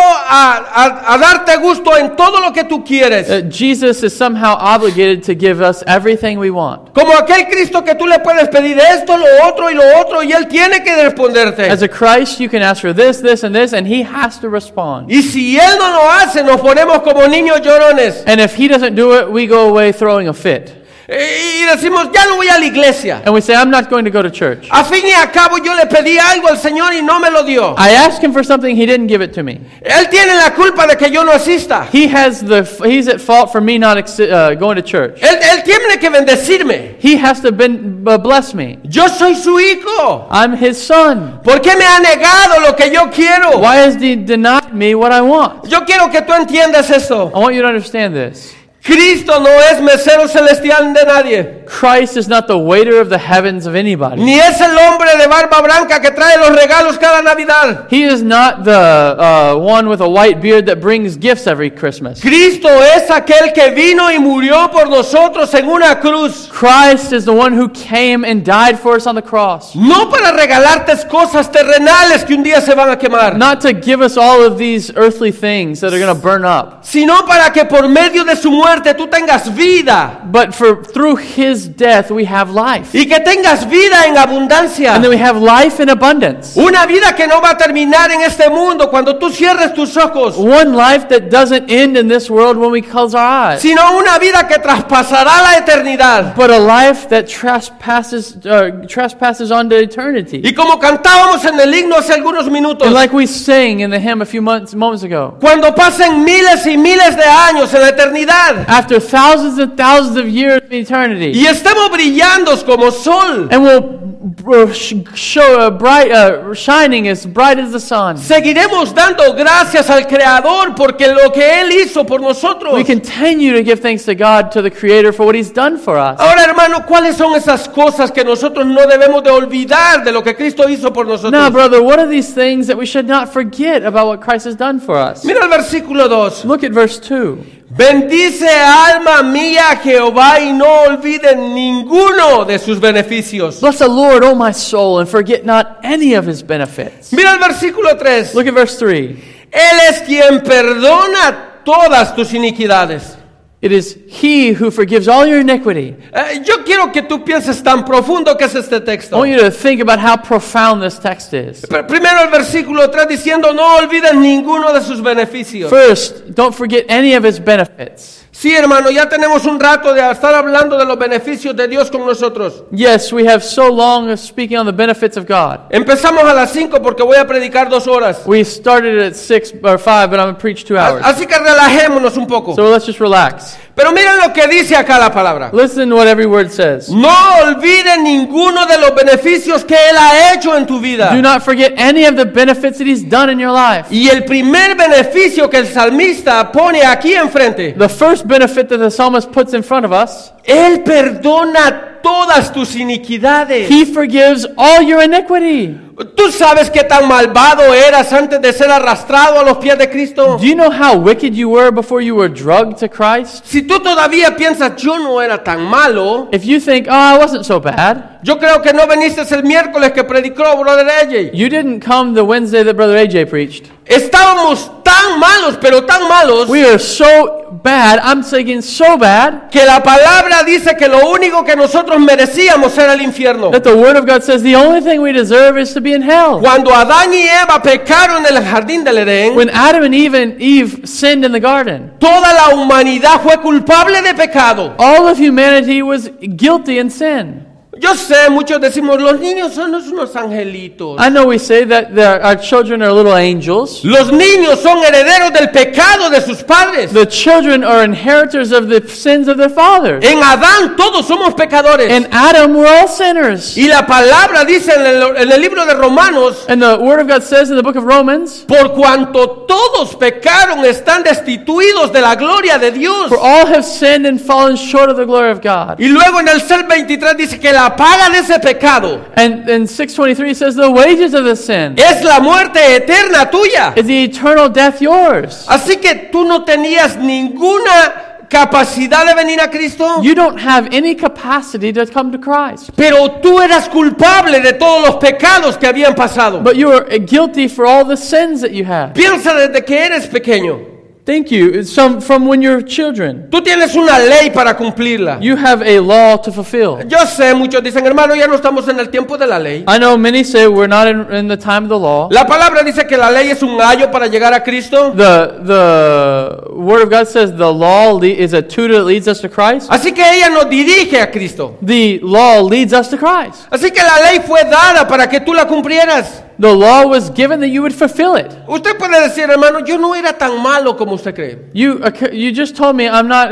[SPEAKER 2] a darte gusto en todo lo que tú quieres.
[SPEAKER 1] Jesus is somehow obligated to give us everything we want.
[SPEAKER 2] Como aquel Cristo que tú le puedes pedir esto, lo otro y Él tiene que responderte.
[SPEAKER 1] As a Christ, you can ask for this, this, and this, and he has to respond.
[SPEAKER 2] Y si Él no lo hace, nos ponemos como niños llorones.
[SPEAKER 1] And if he doesn't do it, we go away throwing a fit.
[SPEAKER 2] Y decimos, ya no voy a la iglesia.
[SPEAKER 1] And we say, I'm not going to go to church.
[SPEAKER 2] A fin y a cabo yo le pedí algo al Señor y no me lo dio.
[SPEAKER 1] I asked him for something, he didn't give it to me.
[SPEAKER 2] Él tiene la culpa de que yo no asista.
[SPEAKER 1] He's at fault for me not going to church.
[SPEAKER 2] Él tiene que bendecirme.
[SPEAKER 1] He has to bless me.
[SPEAKER 2] Yo soy su hijo.
[SPEAKER 1] I'm his son.
[SPEAKER 2] ¿Por qué me ha negado lo que yo quiero?
[SPEAKER 1] Why has he denied me what I want?
[SPEAKER 2] Yo quiero que tú entiendas eso.
[SPEAKER 1] I want you to understand this.
[SPEAKER 2] Cristo no es mesero celestial de nadie.
[SPEAKER 1] Christ is not the waiter of the heavens of anybody.
[SPEAKER 2] Ni es el hombre de barba blanca que trae los regalos cada Navidad.
[SPEAKER 1] He is not the one with a white beard that brings gifts every Christmas.
[SPEAKER 2] Cristo es aquel que vino y murió por nosotros en una cruz.
[SPEAKER 1] Christ is the one who came and died for us on the cross.
[SPEAKER 2] No para regalarte cosas terrenales que un día se van a quemar.
[SPEAKER 1] Not to give us all of these earthly things that are going to burn up.
[SPEAKER 2] Sino para que por medio de su muerte tú tengas vida.
[SPEAKER 1] But through his death we have life.
[SPEAKER 2] Y que tengas vida en abundancia.
[SPEAKER 1] And then we have life in abundance.
[SPEAKER 2] Una vida que no va a terminar en este mundo cuando tú cierres tus ojos.
[SPEAKER 1] One life that doesn't end in this world when we close our eyes.
[SPEAKER 2] Sino una vida que traspasará la eternidad.
[SPEAKER 1] But a life that trespasses on to eternity.
[SPEAKER 2] Y como cantábamos en el himno hace algunos minutos.
[SPEAKER 1] And like we sang in the hymn a few moments ago.
[SPEAKER 2] Cuando pasen miles y miles de años en la eternidad.
[SPEAKER 1] After thousands and thousands of years of eternity.
[SPEAKER 2] Y estemos brillando como sol.
[SPEAKER 1] And we'll show shining as bright as the sun.
[SPEAKER 2] Seguiremos dando gracias al Creador porque lo que Él hizo por nosotros.
[SPEAKER 1] We continue to give thanks to God, to the Creator, for what He's done for us.
[SPEAKER 2] Ahora, hermano, ¿cuáles son esas cosas que nosotros no debemos de olvidar de lo que Cristo hizo por nosotros?
[SPEAKER 1] Now, brother, what are these things that we should not forget about what Christ has done for us?
[SPEAKER 2] Mira el versículo 2.
[SPEAKER 1] Look at verse 2.
[SPEAKER 2] Bendice alma mía a Jehová y no olvide ninguno de sus beneficios.
[SPEAKER 1] Bless the Lord, O my soul, and forget not any of His benefits.
[SPEAKER 2] Mira el versículo 3.
[SPEAKER 1] Look at verse 3.
[SPEAKER 2] Él es quien perdona todas tus iniquidades.
[SPEAKER 1] It is He who forgives all your iniquity.
[SPEAKER 2] Yo quiero que tú pienses tan profundo que es este
[SPEAKER 1] I
[SPEAKER 2] texto.
[SPEAKER 1] want you to think about how profound this text is.
[SPEAKER 2] Primero el versículo 3 diciendo no olvides ninguno de sus beneficios.
[SPEAKER 1] First, don't forget any of His benefits.
[SPEAKER 2] Sí, hermano, ya tenemos un rato de estar hablando de los beneficios de Dios con nosotros.
[SPEAKER 1] Yes, we have so long of speaking on the benefits of God.
[SPEAKER 2] Empezamos a las 5 porque voy a predicar 2 horas.
[SPEAKER 1] We started at 6 or 5, but I'm going to preach 2 hours.
[SPEAKER 2] Así que relajémonos un poco.
[SPEAKER 1] So let's just relax.
[SPEAKER 2] Pero miren lo que dice acá la palabra.
[SPEAKER 1] Listen to what every word says.
[SPEAKER 2] No olvides ninguno de los beneficios que Él ha hecho en tu vida.
[SPEAKER 1] Do not forget any of the benefits that He's done in your life.
[SPEAKER 2] Y el primer beneficio que el salmista pone aquí enfrente.
[SPEAKER 1] The first benefit that the psalmist puts in front of us.
[SPEAKER 2] Él perdona todas tus iniquidades.
[SPEAKER 1] He forgives all your iniquity.
[SPEAKER 2] ¿Tú sabes qué tan malvado eras antes de ser arrastrado a los pies de Cristo?
[SPEAKER 1] Do you know how wicked you were before you were drugged to Christ?
[SPEAKER 2] Si tú todavía piensas, yo no era tan malo.
[SPEAKER 1] If you think, oh, I wasn't so bad.
[SPEAKER 2] Yo creo que no viniste el miércoles que predicó Brother AJ.
[SPEAKER 1] You didn't come the Wednesday that Brother AJ preached.
[SPEAKER 2] Estábamos tan malos, pero tan malos,
[SPEAKER 1] We are so bad, I'm thinking so bad,
[SPEAKER 2] que la palabra dice que lo único que nosotros merecíamos era el infierno.
[SPEAKER 1] that the Word of God says the only thing we deserve is to be in hell.
[SPEAKER 2] Cuando Adán y Eva pecaron en el jardín del Edén,
[SPEAKER 1] When Adam and Eve sinned in the garden,
[SPEAKER 2] toda la humanidad fue culpable de pecado.
[SPEAKER 1] all of humanity was guilty in sin.
[SPEAKER 2] Yo sé, muchos decimos, los niños son unos angelitos.
[SPEAKER 1] I know we say that our children are little angels.
[SPEAKER 2] Los niños son herederos del pecado de sus padres.
[SPEAKER 1] The children are inheritors of the sins of their fathers.
[SPEAKER 2] En Adán todos somos pecadores.
[SPEAKER 1] In Adam, we're all sinners.
[SPEAKER 2] Y la palabra dice en el libro de Romanos,
[SPEAKER 1] And the Word of God says in the book of Romans,
[SPEAKER 2] por cuanto todos pecaron, están destituidos de la gloria de Dios.
[SPEAKER 1] for all have sinned and fallen short of the glory of God.
[SPEAKER 2] Y luego en el Salmo 23 dice que la la paga de ese pecado
[SPEAKER 1] And 6:23 says the wages of the sin
[SPEAKER 2] es la muerte eterna tuya.
[SPEAKER 1] is the eternal death yours.
[SPEAKER 2] Así que tú no tenías ninguna capacidad de venir a Cristo,
[SPEAKER 1] You don't have any capacity to come to Christ.
[SPEAKER 2] pero tú eras culpable de todos los pecados que habían pasado.
[SPEAKER 1] But you are guilty for all the sins that you have.
[SPEAKER 2] Piensa desde que eres pequeño.
[SPEAKER 1] Thank you. It's from when you're children.
[SPEAKER 2] Tú tienes una ley para cumplirla.
[SPEAKER 1] You have a law to fulfill.
[SPEAKER 2] Yo sé, muchos dicen, hermano, ya no estamos en el tiempo de la ley.
[SPEAKER 1] I know many say we're not in the time of the law.
[SPEAKER 2] La palabra dice que la ley es un ayo para llegar a Cristo.
[SPEAKER 1] The Word of God says the law is a tutor that leads us to Christ.
[SPEAKER 2] Así que ella nos dirige a Cristo.
[SPEAKER 1] The law leads us to Christ.
[SPEAKER 2] Así que la ley fue dada para que tú la cumplieras.
[SPEAKER 1] The law was given that you would fulfill it.
[SPEAKER 2] Usted puede decir, hermano, yo no era tan malo como usted cree.
[SPEAKER 1] You just told me I'm not.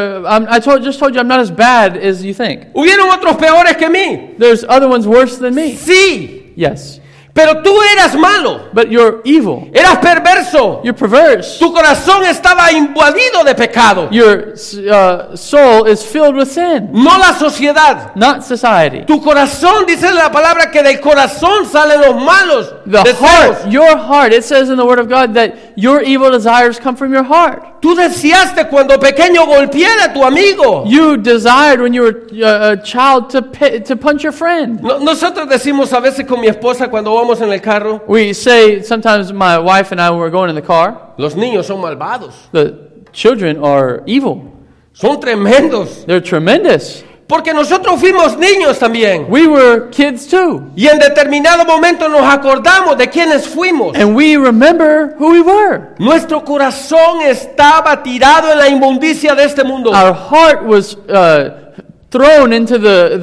[SPEAKER 1] Just told you I'm not as bad as you think.
[SPEAKER 2] Hubieron otros peores que mí.
[SPEAKER 1] There's other ones worse than me.
[SPEAKER 2] Sí,
[SPEAKER 1] Yes,
[SPEAKER 2] pero tú eras malo.
[SPEAKER 1] but you're evil.
[SPEAKER 2] Eras perverso.
[SPEAKER 1] You're perverse.
[SPEAKER 2] Tu corazón estaba invadido de pecado.
[SPEAKER 1] Your soul is filled with sin,
[SPEAKER 2] No la sociedad.
[SPEAKER 1] not society.
[SPEAKER 2] Tu corazón, dice la palabra, que del corazón salen los malos
[SPEAKER 1] The
[SPEAKER 2] deseos.
[SPEAKER 1] heart, your heart. It says in the Word of God that your evil desires come from your heart.
[SPEAKER 2] Tú deseaste cuando pequeño golpear a tu amigo.
[SPEAKER 1] You desired when you were a child to punch your friend.
[SPEAKER 2] Nosotros decimos a veces con mi esposa cuando vamos en el carro,
[SPEAKER 1] We say sometimes my wife and I when we're going in the car,
[SPEAKER 2] los niños son malvados,
[SPEAKER 1] the children are evil.
[SPEAKER 2] son tremendos.
[SPEAKER 1] They're tremendous.
[SPEAKER 2] Porque nosotros fuimos niños también.
[SPEAKER 1] We were kids too.
[SPEAKER 2] Y en determinado momento nos acordamos de quiénes fuimos.
[SPEAKER 1] And we remember who we were.
[SPEAKER 2] Nuestro corazón estaba tirado en la inmundicia de este mundo.
[SPEAKER 1] Our heart was thrown into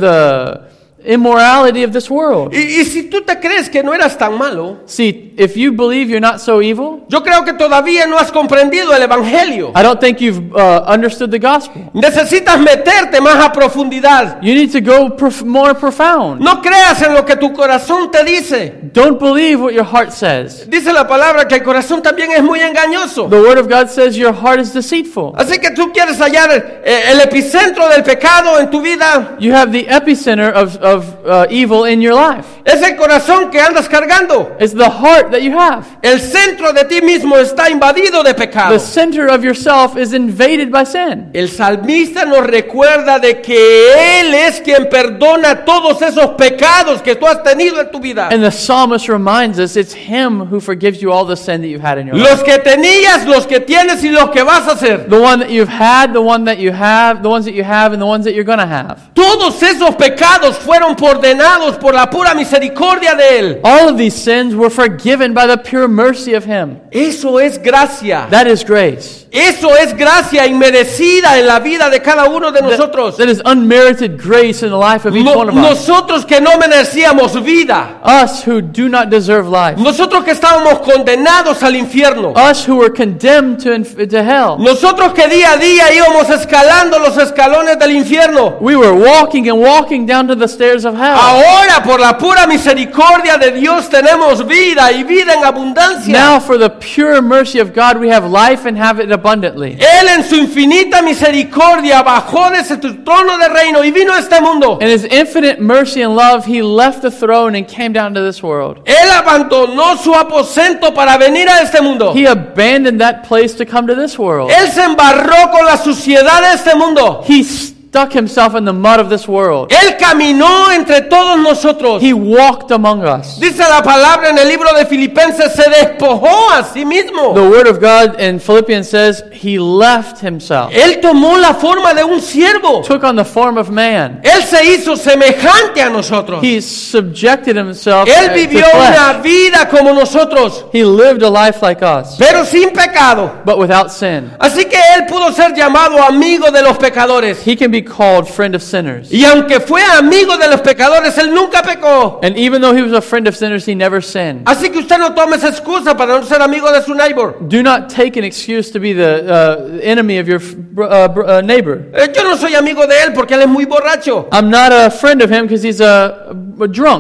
[SPEAKER 1] the immorality of this world.
[SPEAKER 2] Y si tú te crees que no eras tan malo,
[SPEAKER 1] See, if you believe you're not so evil,
[SPEAKER 2] yo creo que todavía no has comprendido el Evangelio.
[SPEAKER 1] I don't think you've understood the gospel.
[SPEAKER 2] Necesitas meterte más a profundidad.
[SPEAKER 1] You need to go more profound.
[SPEAKER 2] No creas en lo que tu corazón te dice.
[SPEAKER 1] Don't believe what your heart says.
[SPEAKER 2] Dice la palabra que el corazón también es muy engañoso.
[SPEAKER 1] The Word of God says your heart is deceitful.
[SPEAKER 2] Así que tú quieres hallar el epicentro del pecado en tu vida.
[SPEAKER 1] You have the epicenter of evil in your life.
[SPEAKER 2] Es el corazón que andas cargando.
[SPEAKER 1] It's the heart that you have.
[SPEAKER 2] El centro de ti mismo está invadido de pecado.
[SPEAKER 1] The center of yourself is invaded by sin.
[SPEAKER 2] El salmista nos recuerda de que Él es quien perdona todos esos pecados que tú has tenido en tu vida.
[SPEAKER 1] And the psalmist reminds us it's Him who forgives you all the sin that you've had in your life.
[SPEAKER 2] Los que tenías, los que tienes y los que vas a hacer.
[SPEAKER 1] The one that you've had, the one that you have, the ones that you have, and the ones that you're going to have.
[SPEAKER 2] Todos esos pecados fueron ordenados por la pura misericordia de Él.
[SPEAKER 1] All of these sins were forgiven by the pure mercy of Him.
[SPEAKER 2] Eso es gracia.
[SPEAKER 1] That is grace.
[SPEAKER 2] Eso es gracia inmerecida en la vida de cada uno de nosotros.
[SPEAKER 1] That is unmerited grace in the life of each one of us.
[SPEAKER 2] Nosotros que no merecíamos vida.
[SPEAKER 1] Us who do not deserve life.
[SPEAKER 2] Nosotros que estábamos condenados al infierno.
[SPEAKER 1] Us who were condemned to hell.
[SPEAKER 2] Nosotros que día a día íbamos escalando los escalones del infierno.
[SPEAKER 1] We were walking and walking down to the stairs of hell.
[SPEAKER 2] Ahora por la pura misericordia de Dios tenemos vida y vida en abundancia.
[SPEAKER 1] Now for the pure mercy of God we have life and have it abundantly.
[SPEAKER 2] Él en su infinita misericordia bajó de ese trono de reino y vino a este mundo.
[SPEAKER 1] In His infinite mercy and love, He left the throne and came down to this world.
[SPEAKER 2] Él abandonó su aposento para venir a este mundo.
[SPEAKER 1] He abandoned that place to come to this world.
[SPEAKER 2] Él se embarró con la suciedad de este mundo.
[SPEAKER 1] He stuck Himself in the mud of this world.
[SPEAKER 2] Él caminó entre todos nosotros.
[SPEAKER 1] He walked among us.
[SPEAKER 2] Dice la palabra en el libro de Filipenses, se despojó a sí mismo.
[SPEAKER 1] The Word of God in Philippians says He left Himself.
[SPEAKER 2] Él tomó la forma de un siervo.
[SPEAKER 1] Took on the form of man.
[SPEAKER 2] Él se hizo semejante a nosotros.
[SPEAKER 1] He subjected Himself
[SPEAKER 2] Él
[SPEAKER 1] to
[SPEAKER 2] vivió
[SPEAKER 1] flesh.
[SPEAKER 2] una vida como nosotros,
[SPEAKER 1] He lived a life like us,
[SPEAKER 2] pero sin pecado.
[SPEAKER 1] but without sin.
[SPEAKER 2] Así que Él pudo ser llamado amigo de los pecadores.
[SPEAKER 1] He can be called friend of sinners.
[SPEAKER 2] Y aunque fue amigo de los pecadores, Él nunca pecó.
[SPEAKER 1] And even though He was a friend of sinners, He never sinned.
[SPEAKER 2] Así que usted no tome esa excusa para no ser amigo de su neighbor.
[SPEAKER 1] Do not take an excuse to be the enemy of your neighbor.
[SPEAKER 2] Yo no soy amigo de él porque él es muy borracho.
[SPEAKER 1] I'm not a friend of him because he's a drunk.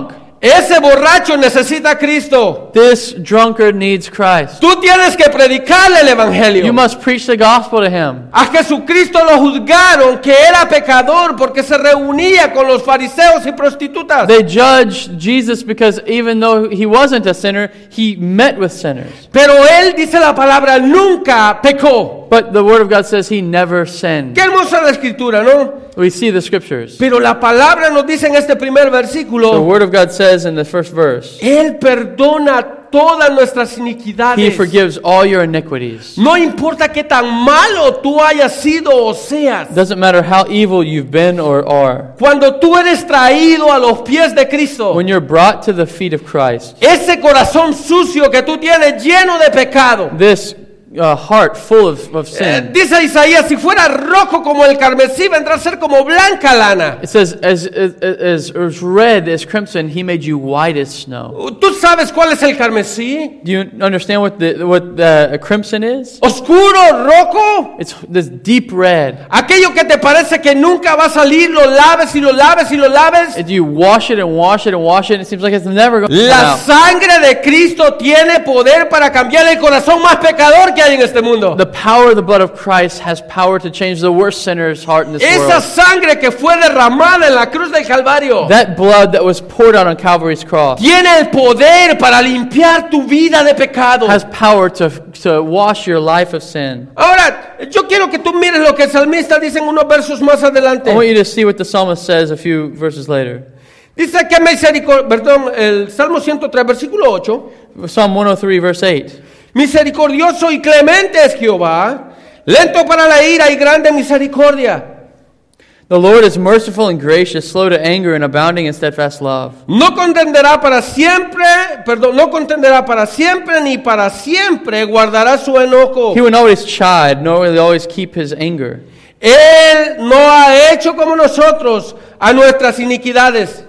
[SPEAKER 2] Ese borracho necesita a Cristo.
[SPEAKER 1] This drunkard needs Christ.
[SPEAKER 2] Tú tienes que predicarle el evangelio.
[SPEAKER 1] You must preach the gospel to him.
[SPEAKER 2] A Jesucristo lo juzgaron que era pecador porque se reunía con los fariseos y prostitutas.
[SPEAKER 1] They judged Jesus because even though he wasn't a sinner, he met with sinners.
[SPEAKER 2] Pero él, dice la palabra, nunca pecó.
[SPEAKER 1] But the Word of God says he never sinned.
[SPEAKER 2] Qué hermosa la escritura, ¿no?
[SPEAKER 1] We see the scriptures.
[SPEAKER 2] Pero la palabra nos dice en este primer
[SPEAKER 1] The
[SPEAKER 2] versículo,
[SPEAKER 1] Word of God says in the first verse,
[SPEAKER 2] Él perdona todas nuestras
[SPEAKER 1] He
[SPEAKER 2] iniquidades.
[SPEAKER 1] forgives all your iniquities.
[SPEAKER 2] No importa qué tan malo tú hayas sido o seas.
[SPEAKER 1] Doesn't matter how evil you've been or are.
[SPEAKER 2] Cuando tú eres traído a los pies de Cristo,
[SPEAKER 1] When you're brought to the feet of Christ,
[SPEAKER 2] ese corazón sucio que tú tienes lleno de pecado,
[SPEAKER 1] this heart full of sin.
[SPEAKER 2] dice Isaías, si fuera rojo como el carmesí, vendrá a ser como blanca lana.
[SPEAKER 1] It says, as red as crimson, he made you white as snow.
[SPEAKER 2] ¿Tú sabes cuál es el carmesí?
[SPEAKER 1] Do you understand what the crimson is?
[SPEAKER 2] Oscuro, rojo.
[SPEAKER 1] It's this deep red.
[SPEAKER 2] Aquello que te parece que nunca va a salir, lo laves y lo laves y lo laves.
[SPEAKER 1] If you wash it and wash it and wash it, it seems like it's never going to come
[SPEAKER 2] La
[SPEAKER 1] out.
[SPEAKER 2] sangre de Cristo tiene poder para cambiar el corazón más pecador que hay en este mundo.
[SPEAKER 1] The power of the blood of Christ has power to change the worst sinner's heart in this
[SPEAKER 2] Esa
[SPEAKER 1] world.
[SPEAKER 2] sangre que fue derramada en la cruz del Calvario
[SPEAKER 1] That blood that was poured out on Calvary's cross
[SPEAKER 2] tiene el poder para limpiar tu vida de pecado.
[SPEAKER 1] has power to wash your life of sin.
[SPEAKER 2] Ahora, yo quiero que tú mires lo que el salmista dice en unos versos más adelante.
[SPEAKER 1] I want you to see what the psalmist says a few verses later.
[SPEAKER 2] Dice que el Salmo 103, versículo 8.
[SPEAKER 1] Psalm 103, verse 8.
[SPEAKER 2] Misericordioso y clemente es Jehová, lento para la ira y grande misericordia.
[SPEAKER 1] The Lord is merciful and gracious, slow to anger and abounding in steadfast love.
[SPEAKER 2] No contenderá para siempre, ni para siempre guardará su enojo.
[SPEAKER 1] He will not always chide, nor will he always keep his anger.
[SPEAKER 2] Él no ha hecho como nosotros a nuestras iniquidades,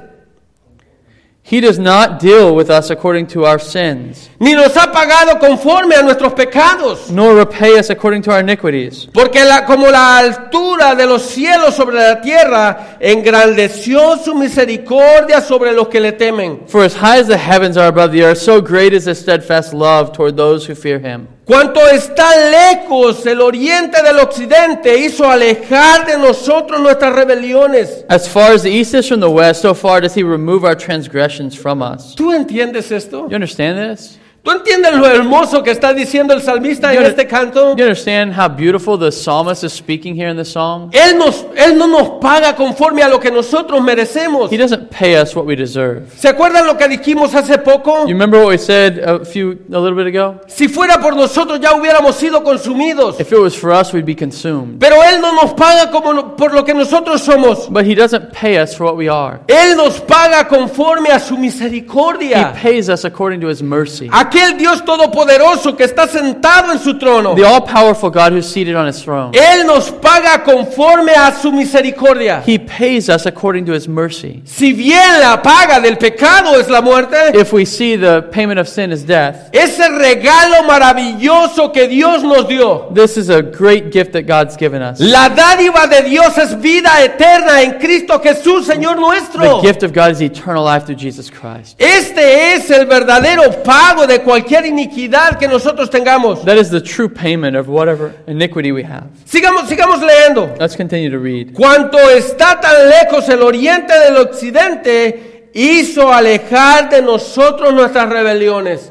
[SPEAKER 1] He does not deal with us according to our sins,
[SPEAKER 2] ni nos ha pagado conforme a nuestros pecados.
[SPEAKER 1] nor repay us according to our iniquities.
[SPEAKER 2] Porque como la altura de los cielos sobre la tierra, engrandeció su misericordia sobre los que le temen.
[SPEAKER 1] For as high as the heavens are above the earth, so great is his steadfast love toward those who fear him.
[SPEAKER 2] Cuanto está lejos el oriente del occidente, hizo alejar de nosotros nuestras rebeliones.
[SPEAKER 1] As far as the east is from the west, so far does he remove our transgressions from us.
[SPEAKER 2] ¿Tú entiendes esto?
[SPEAKER 1] You understand this?
[SPEAKER 2] ¿Tú entiendes lo hermoso que está diciendo el salmista en este canto?
[SPEAKER 1] You understand how beautiful the psalmist is speaking here in the song?
[SPEAKER 2] Él no nos paga conforme a lo que nosotros merecemos.
[SPEAKER 1] He doesn't pay us what we deserve.
[SPEAKER 2] ¿Se acuerdan lo que dijimos hace poco?
[SPEAKER 1] You remember what we said a little bit ago?
[SPEAKER 2] Si fuera por nosotros ya hubiéramos sido consumidos.
[SPEAKER 1] If it was for us, we'd be consumed.
[SPEAKER 2] Pero Él no nos paga por lo que nosotros somos.
[SPEAKER 1] But he doesn't pay us for what we are.
[SPEAKER 2] Él nos paga conforme a su
[SPEAKER 1] He
[SPEAKER 2] misericordia.
[SPEAKER 1] pays us according to his mercy.
[SPEAKER 2] Aquel Dios todopoderoso que está sentado en su trono.
[SPEAKER 1] The all-powerful God who's seated on his throne.
[SPEAKER 2] Él nos paga conforme a su misericordia.
[SPEAKER 1] He pays us according to his mercy.
[SPEAKER 2] Si bien la paga del pecado es la muerte,
[SPEAKER 1] If we see the payment of sin is death,
[SPEAKER 2] ese regalo maravilloso que Dios nos dio.
[SPEAKER 1] this is a great gift that God's given us.
[SPEAKER 2] La dádiva de Dios es vida eterna en Cristo Jesús, Señor
[SPEAKER 1] The
[SPEAKER 2] nuestro.
[SPEAKER 1] gift of God is eternal life through Jesus Christ.
[SPEAKER 2] Este es el verdadero pago de cualquier iniquidad que nosotros tengamos.
[SPEAKER 1] That is the true payment of whatever iniquity we have.
[SPEAKER 2] Sigamos leyendo.
[SPEAKER 1] Let's continue to read.
[SPEAKER 2] Cuanto está tan lejos el oriente del occidente, hizo alejar de nosotros nuestras rebeliones.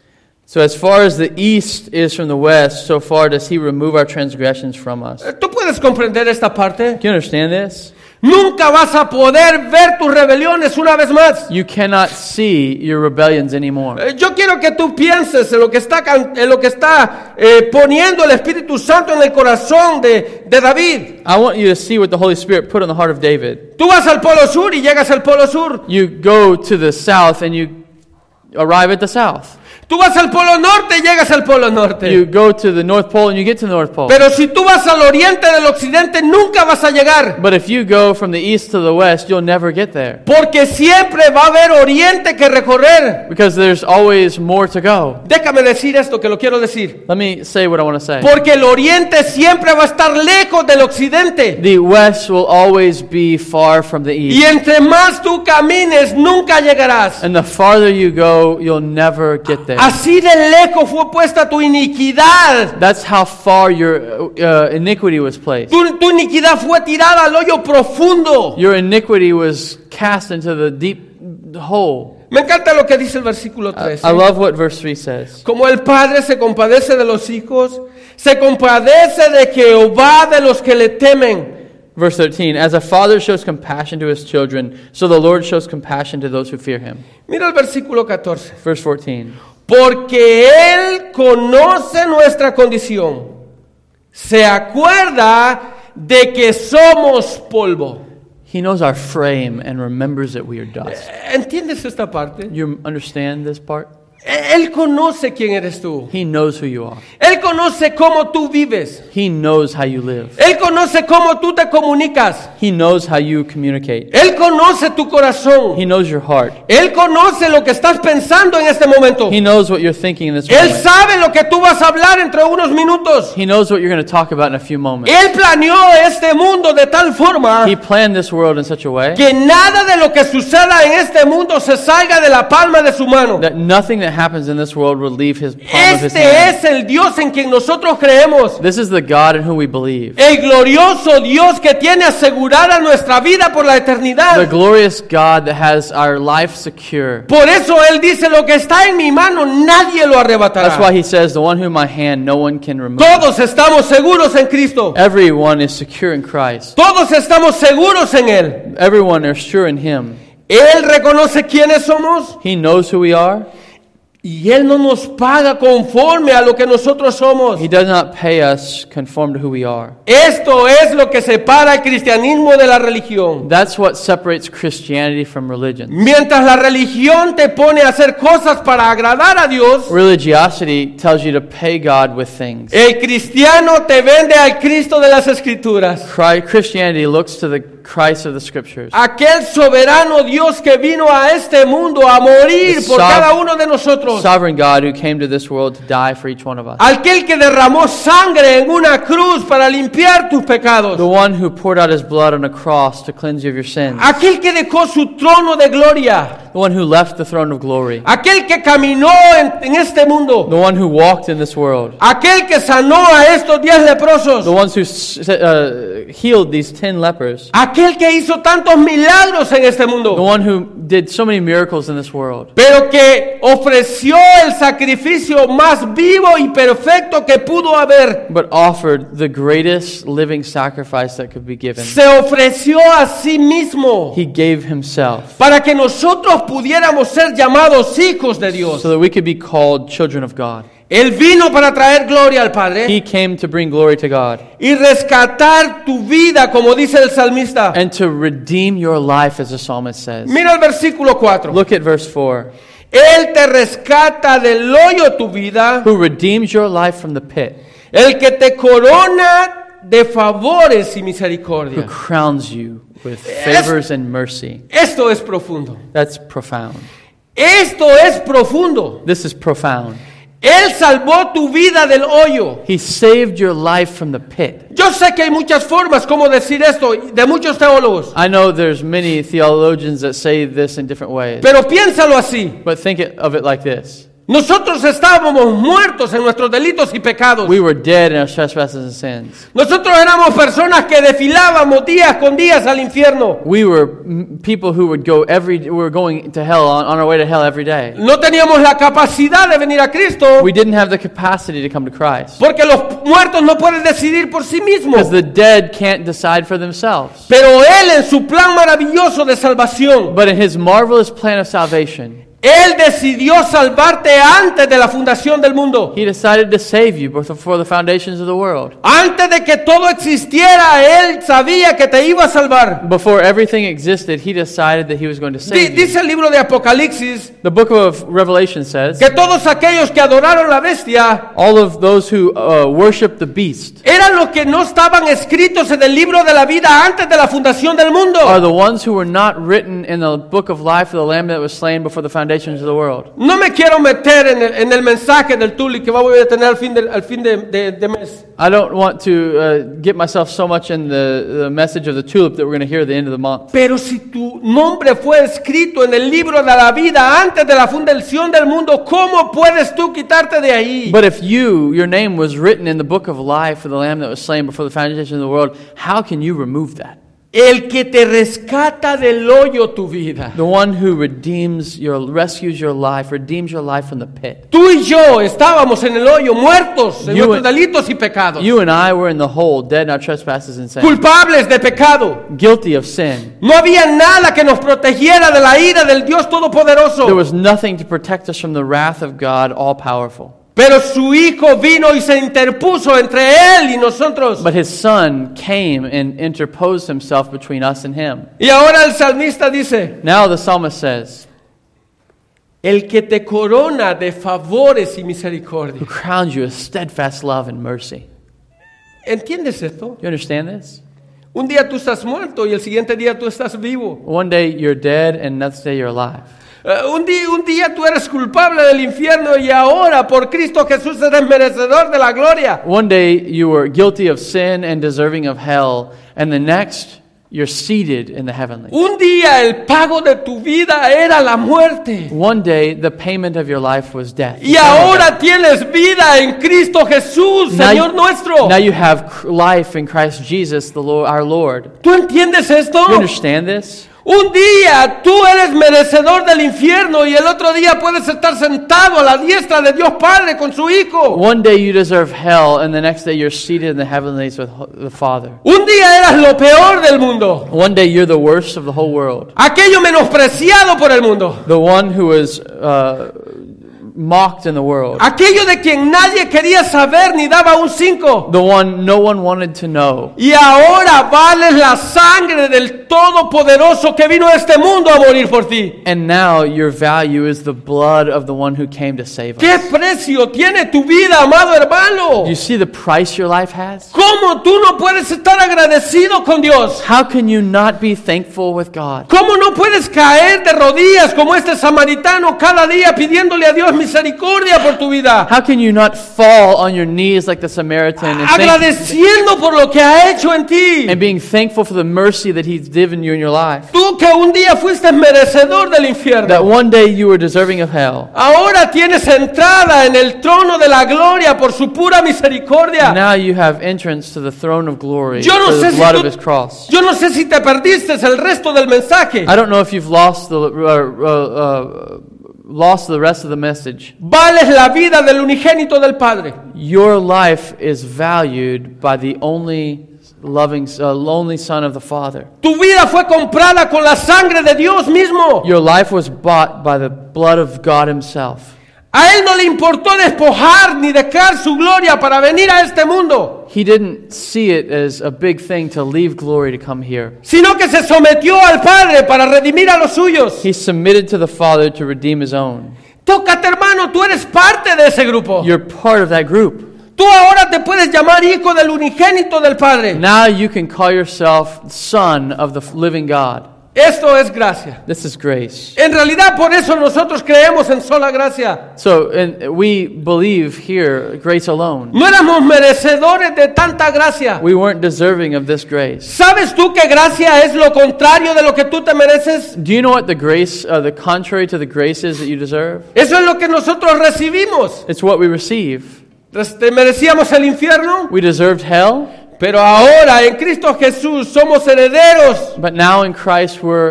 [SPEAKER 1] So as far as the east is from the west, so far does he remove our transgressions from us.
[SPEAKER 2] ¿Tú puedes comprender esta parte?
[SPEAKER 1] Do you understand this?
[SPEAKER 2] Nunca vas a poder ver tus rebeliones una vez más.
[SPEAKER 1] You cannot see your rebellions anymore.
[SPEAKER 2] Yo quiero que tú pienses en lo que está poniendo el Espíritu Santo en el corazón de David.
[SPEAKER 1] I want you to see what the Holy Spirit put on the heart of David.
[SPEAKER 2] Tú vas al Polo Sur y llegas al Polo Sur.
[SPEAKER 1] You go to the south and you arrive at the south.
[SPEAKER 2] Tú vas al Polo Norte y llegas al Polo Norte.
[SPEAKER 1] You go to the North Pole and you get to the North Pole.
[SPEAKER 2] Pero si tú vas al oriente del occidente, nunca vas a llegar.
[SPEAKER 1] But if you go from the east to the west, you'll never get there.
[SPEAKER 2] Porque siempre va a haber oriente que recorrer.
[SPEAKER 1] Because there's always more to go.
[SPEAKER 2] Déjame decir esto que lo quiero decir.
[SPEAKER 1] Let me say what I want to say.
[SPEAKER 2] Porque el oriente siempre va a estar lejos del occidente.
[SPEAKER 1] The west will always be far from the
[SPEAKER 2] Y
[SPEAKER 1] east.
[SPEAKER 2] entre más tú camines, nunca llegarás.
[SPEAKER 1] And the farther you go, you'll never get there.
[SPEAKER 2] Así de lejos fue puesta tu iniquidad.
[SPEAKER 1] That's how far your iniquity was placed.
[SPEAKER 2] Tu iniquidad fue tirada al hoyo profundo.
[SPEAKER 1] Your iniquity was cast into the deep hole.
[SPEAKER 2] Me encanta lo que dice el versículo 13.
[SPEAKER 1] I love what verse 3 says.
[SPEAKER 2] Como el Padre se compadece de los hijos, se compadece de Jehová de los que le temen.
[SPEAKER 1] Verse 13, as a father shows compassion to his children, so the Lord shows compassion to those who fear him.
[SPEAKER 2] Mira el versículo 14.
[SPEAKER 1] Verse 14,
[SPEAKER 2] Porque Él conoce nuestra condición, se acuerda de que somos polvo.
[SPEAKER 1] he knows our frame and remembers that we are dust.
[SPEAKER 2] ¿Entiendes esta parte?
[SPEAKER 1] You understand this part?
[SPEAKER 2] Él conoce quién eres tú.
[SPEAKER 1] He knows who you are.
[SPEAKER 2] Él conoce cómo tú vives.
[SPEAKER 1] He knows how you live.
[SPEAKER 2] Él conoce cómo tú te comunicas.
[SPEAKER 1] He knows how you communicate.
[SPEAKER 2] Él conoce tu corazón.
[SPEAKER 1] He knows your heart.
[SPEAKER 2] Él conoce lo que estás pensando en este momento.
[SPEAKER 1] He knows what you're thinking in this
[SPEAKER 2] Él
[SPEAKER 1] moment.
[SPEAKER 2] sabe lo que tú vas a hablar entre unos minutos.
[SPEAKER 1] He knows what you're going to talk about in a few moments.
[SPEAKER 2] Él planeó este mundo de tal forma
[SPEAKER 1] He planned this world in such a way
[SPEAKER 2] que nada de lo que suceda en este mundo se salga de la palma de su mano.
[SPEAKER 1] that nothing that happens in this world will leave his palm of his
[SPEAKER 2] Este
[SPEAKER 1] hand.
[SPEAKER 2] es el Dios en quien nosotros creemos.
[SPEAKER 1] This is the God in whom we believe.
[SPEAKER 2] El glorioso Dios que tiene asegurada nuestra vida por la
[SPEAKER 1] The
[SPEAKER 2] eternidad.
[SPEAKER 1] glorious God that has our life secure.
[SPEAKER 2] Por eso Él dice, lo que está en mi mano nadie lo arrebatará.
[SPEAKER 1] That's why he says, the one whom my hand no one can remove.
[SPEAKER 2] Todos estamos seguros en Cristo.
[SPEAKER 1] Everyone is secure in Christ.
[SPEAKER 2] Todos estamos seguros en Él.
[SPEAKER 1] Everyone is sure in him.
[SPEAKER 2] Él reconoce quiénes somos
[SPEAKER 1] He knows who we are.
[SPEAKER 2] y Él no nos paga conforme a lo que nosotros somos.
[SPEAKER 1] He does not pay us conform to who we are.
[SPEAKER 2] Esto es lo que separa el cristianismo de la religión.
[SPEAKER 1] That's what separates Christianity from religion.
[SPEAKER 2] Mientras la religión te pone a hacer cosas para agradar a Dios,
[SPEAKER 1] Religiosity tells you to pay God with things.
[SPEAKER 2] el cristiano te vende al Cristo de las Escrituras.
[SPEAKER 1] Christianity looks to the Christ of the Scriptures.
[SPEAKER 2] Aquel soberano Dios que vino a este mundo a morir por cada uno de nosotros.
[SPEAKER 1] Sovereign God who came to this world to die for each one of us.
[SPEAKER 2] Aquel que derramó sangre en una cruz para limpiar tus pecados.
[SPEAKER 1] The one who poured out his blood on a cross to cleanse you of your sins.
[SPEAKER 2] Aquel que dejó su trono de gloria.
[SPEAKER 1] The one who left the throne of glory.
[SPEAKER 2] Aquel que caminó en este mundo.
[SPEAKER 1] The one who walked in this world.
[SPEAKER 2] Aquel que sanó a estos 10 leprosos.
[SPEAKER 1] The ones who healed these 10 lepers.
[SPEAKER 2] Aquel que hizo tantos milagros en este
[SPEAKER 1] The
[SPEAKER 2] mundo.
[SPEAKER 1] one who did so many miracles in this world.
[SPEAKER 2] Pero que ofreció el sacrificio más vivo y perfecto que pudo haber.
[SPEAKER 1] But offered the greatest living sacrifice that could be given.
[SPEAKER 2] Se ofreció a sí mismo
[SPEAKER 1] He gave himself
[SPEAKER 2] para que nosotros pudiéramos ser llamados hijos de Dios.
[SPEAKER 1] so that we could be called children of God.
[SPEAKER 2] Él vino para traer gloria al Padre
[SPEAKER 1] He came to bring glory to God
[SPEAKER 2] y rescatar tu vida, como dice el salmista.
[SPEAKER 1] and to redeem your life, as the psalmist says.
[SPEAKER 2] Mira el versículo 4.
[SPEAKER 1] Look at verse 4.
[SPEAKER 2] Él te rescata del hoyo tu vida,
[SPEAKER 1] Who redeems your life from the pit,
[SPEAKER 2] el que te corona de favores y
[SPEAKER 1] who
[SPEAKER 2] misericordia.
[SPEAKER 1] crowns you with favors and mercy.
[SPEAKER 2] Esto es profundo.
[SPEAKER 1] That's profound.
[SPEAKER 2] Esto es profundo.
[SPEAKER 1] This is profound.
[SPEAKER 2] Él salvó tu vida del hoyo.
[SPEAKER 1] He saved your life from the pit.
[SPEAKER 2] Yo sé que hay muchas formas como decir esto de muchos teólogos,
[SPEAKER 1] I know there's many theologians that say this in different ways,
[SPEAKER 2] pero piénsalo así.
[SPEAKER 1] but think of it like this.
[SPEAKER 2] Nosotros estábamos muertos en nuestros delitos y pecados.
[SPEAKER 1] We were dead in our trespasses and sins.
[SPEAKER 2] Nosotros éramos personas que desfilábamos días con días al infierno.
[SPEAKER 1] We were people who would go we were going to hell on our way to hell every day.
[SPEAKER 2] No teníamos la capacidad de venir a Cristo
[SPEAKER 1] We didn't have the capacity to come to Christ
[SPEAKER 2] porque los muertos no pueden decidir por sí
[SPEAKER 1] because
[SPEAKER 2] mismos.
[SPEAKER 1] the dead can't decide for themselves.
[SPEAKER 2] Pero Él en su plan maravilloso de salvación,
[SPEAKER 1] But in his marvelous plan of salvation,
[SPEAKER 2] Él decidió salvarte antes de la fundación del mundo.
[SPEAKER 1] He decided to save you before the foundations of the world.
[SPEAKER 2] Antes de que todo existiera, Él sabía que te iba a salvar.
[SPEAKER 1] Before everything existed, He decided that He was going to save you.
[SPEAKER 2] Dice el libro de Apocalipsis
[SPEAKER 1] The book of Revelation says,
[SPEAKER 2] que todos aquellos que adoraron la bestia
[SPEAKER 1] all of those who worship the beast
[SPEAKER 2] eran los que no estaban escritos en el libro de la vida antes de la fundación del mundo.
[SPEAKER 1] are the ones who were not written in the book of life of the Lamb that was slain before the foundations of the world.
[SPEAKER 2] No me quiero meter en el mensaje del Tuli que voy a tener al fin de mes.
[SPEAKER 1] I don't want to get myself so much in the message of the tulip that we're going to hear at the end of the month.
[SPEAKER 2] Pero si tu nombre fue escrito en el libro de la vida antes de la fundación del mundo, ¿cómo puedes tú quitarte de ahí?
[SPEAKER 1] But if your name was written in the book of life of the Lamb that was slain before the foundation of the world, how can you remove that?
[SPEAKER 2] El que te rescata del hoyo tu vida.
[SPEAKER 1] The one who rescues your life, redeems your life from the pit.
[SPEAKER 2] Tú y yo estábamos en el hoyo, muertos en
[SPEAKER 1] You
[SPEAKER 2] nuestros
[SPEAKER 1] and-
[SPEAKER 2] delitos y pecados.
[SPEAKER 1] You and I were in the hole, dead in our trespasses and sins,
[SPEAKER 2] Culpables de pecado.
[SPEAKER 1] guilty of sin.
[SPEAKER 2] No había nada que nos protegiera de la ira del Dios
[SPEAKER 1] There
[SPEAKER 2] Todopoderoso.
[SPEAKER 1] was nothing to protect us from the wrath of God, all-powerful.
[SPEAKER 2] Pero su Hijo vino y se interpuso entre Él y nosotros.
[SPEAKER 1] But His Son came and interposed Himself between us and Him.
[SPEAKER 2] Y ahora el salmista dice,
[SPEAKER 1] Now the psalmist says,
[SPEAKER 2] el que te corona de favores y misericordia.
[SPEAKER 1] who crowns you with steadfast love and mercy.
[SPEAKER 2] ¿Entiendes esto?
[SPEAKER 1] You understand this?
[SPEAKER 2] Un día tú estás muerto y el siguiente día tú estás vivo.
[SPEAKER 1] One day you're dead and next day you're alive.
[SPEAKER 2] Un día tú eres culpable del infierno y ahora por Cristo Jesús eres merecedor de la gloria.
[SPEAKER 1] One day you were guilty of sin and deserving of hell, and the next you're seated in the heavenly.
[SPEAKER 2] Un día el pago de tu vida era la muerte.
[SPEAKER 1] One day the payment of your life was death.
[SPEAKER 2] Y ahora tienes vida en Cristo Jesús,
[SPEAKER 1] Now
[SPEAKER 2] Señor
[SPEAKER 1] you-
[SPEAKER 2] nuestro.
[SPEAKER 1] Now you have life in Christ Jesus, the Lord, our Lord.
[SPEAKER 2] ¿Tú entiendes esto?
[SPEAKER 1] You understand this?
[SPEAKER 2] Un día tú eres merecedor del infierno y el otro día puedes estar sentado a la diestra de Dios Padre con su Hijo.
[SPEAKER 1] One day you deserve hell, and the next day you're seated in the heavenlies with the Father.
[SPEAKER 2] Un día eras lo peor del mundo,
[SPEAKER 1] One day you're the worst of the whole world.
[SPEAKER 2] aquello menospreciado por el mundo,
[SPEAKER 1] The one who was mocked in the world.
[SPEAKER 2] aquello de quien nadie quería saber ni daba un 5.
[SPEAKER 1] The one no one wanted to know.
[SPEAKER 2] Y ahora vales la sangre del Todopoderoso que vino a este mundo a morir por ti.
[SPEAKER 1] And now your value is the blood of the one who came to save
[SPEAKER 2] ¿Qué
[SPEAKER 1] us.
[SPEAKER 2] precio tiene tu vida, amado hermano?
[SPEAKER 1] You see the price your life has?
[SPEAKER 2] ¿Cómo tú no puedes estar agradecido con Dios?
[SPEAKER 1] How can you not be thankful with God?
[SPEAKER 2] ¿Cómo no puedes caer de rodillas como este samaritano cada día pidiéndole a Dios misericordia por tu vida?
[SPEAKER 1] How can you not fall on your knees like the Samaritan
[SPEAKER 2] Agradeciendo por lo que ha hecho en ti.
[SPEAKER 1] and being thankful for the mercy that He's given you in your life?
[SPEAKER 2] Tú que un día fuiste merecedor del infierno.
[SPEAKER 1] That one day you were deserving of hell.
[SPEAKER 2] Ahora tienes entrada en el trono de la gloria por su pura misericordia.
[SPEAKER 1] Now you have entrance to the throne of glory
[SPEAKER 2] Yo no
[SPEAKER 1] for the
[SPEAKER 2] sé si
[SPEAKER 1] blood
[SPEAKER 2] tú-
[SPEAKER 1] of His cross.
[SPEAKER 2] Yo no sé si te perdiste el resto del mensaje.
[SPEAKER 1] I don't know if you've lost the rest of the message.
[SPEAKER 2] Vales la vida del unigénito del Padre.
[SPEAKER 1] Your life is valued by the only lonely Son of the Father.
[SPEAKER 2] Tu vida fue comprada con la sangre de Dios mismo.
[SPEAKER 1] Your life was bought by the blood of God Himself.
[SPEAKER 2] A Él no le importó despojar ni dejar su gloria para venir a este mundo,
[SPEAKER 1] He didn't see it as a big thing to leave glory to come here.
[SPEAKER 2] sino que se sometió al Padre para redimir a los suyos.
[SPEAKER 1] He submitted to the Father to redeem His own.
[SPEAKER 2] Tócate, hermano, tú eres parte de ese grupo.
[SPEAKER 1] You're part of that group.
[SPEAKER 2] Tú ahora te puedes llamar hijo del unigénito del Padre.
[SPEAKER 1] Now you can call yourself son of the living God.
[SPEAKER 2] Esto es gracia.
[SPEAKER 1] This is grace.
[SPEAKER 2] En realidad, por eso nosotros creemos en sola gracia.
[SPEAKER 1] So we believe here grace alone.
[SPEAKER 2] No éramos merecedores de tanta gracia.
[SPEAKER 1] We weren't deserving of this grace.
[SPEAKER 2] ¿Sabes tú que gracia es lo contrario de lo que tú te mereces?
[SPEAKER 1] Do you know what the grace, the contrary to the grace is that you deserve?
[SPEAKER 2] Eso es lo que nosotros recibimos.
[SPEAKER 1] It's what we receive.
[SPEAKER 2] Merecíamos el infierno,
[SPEAKER 1] We deserved hell,
[SPEAKER 2] pero ahora en Cristo Jesús somos herederos.
[SPEAKER 1] but now in Christ we're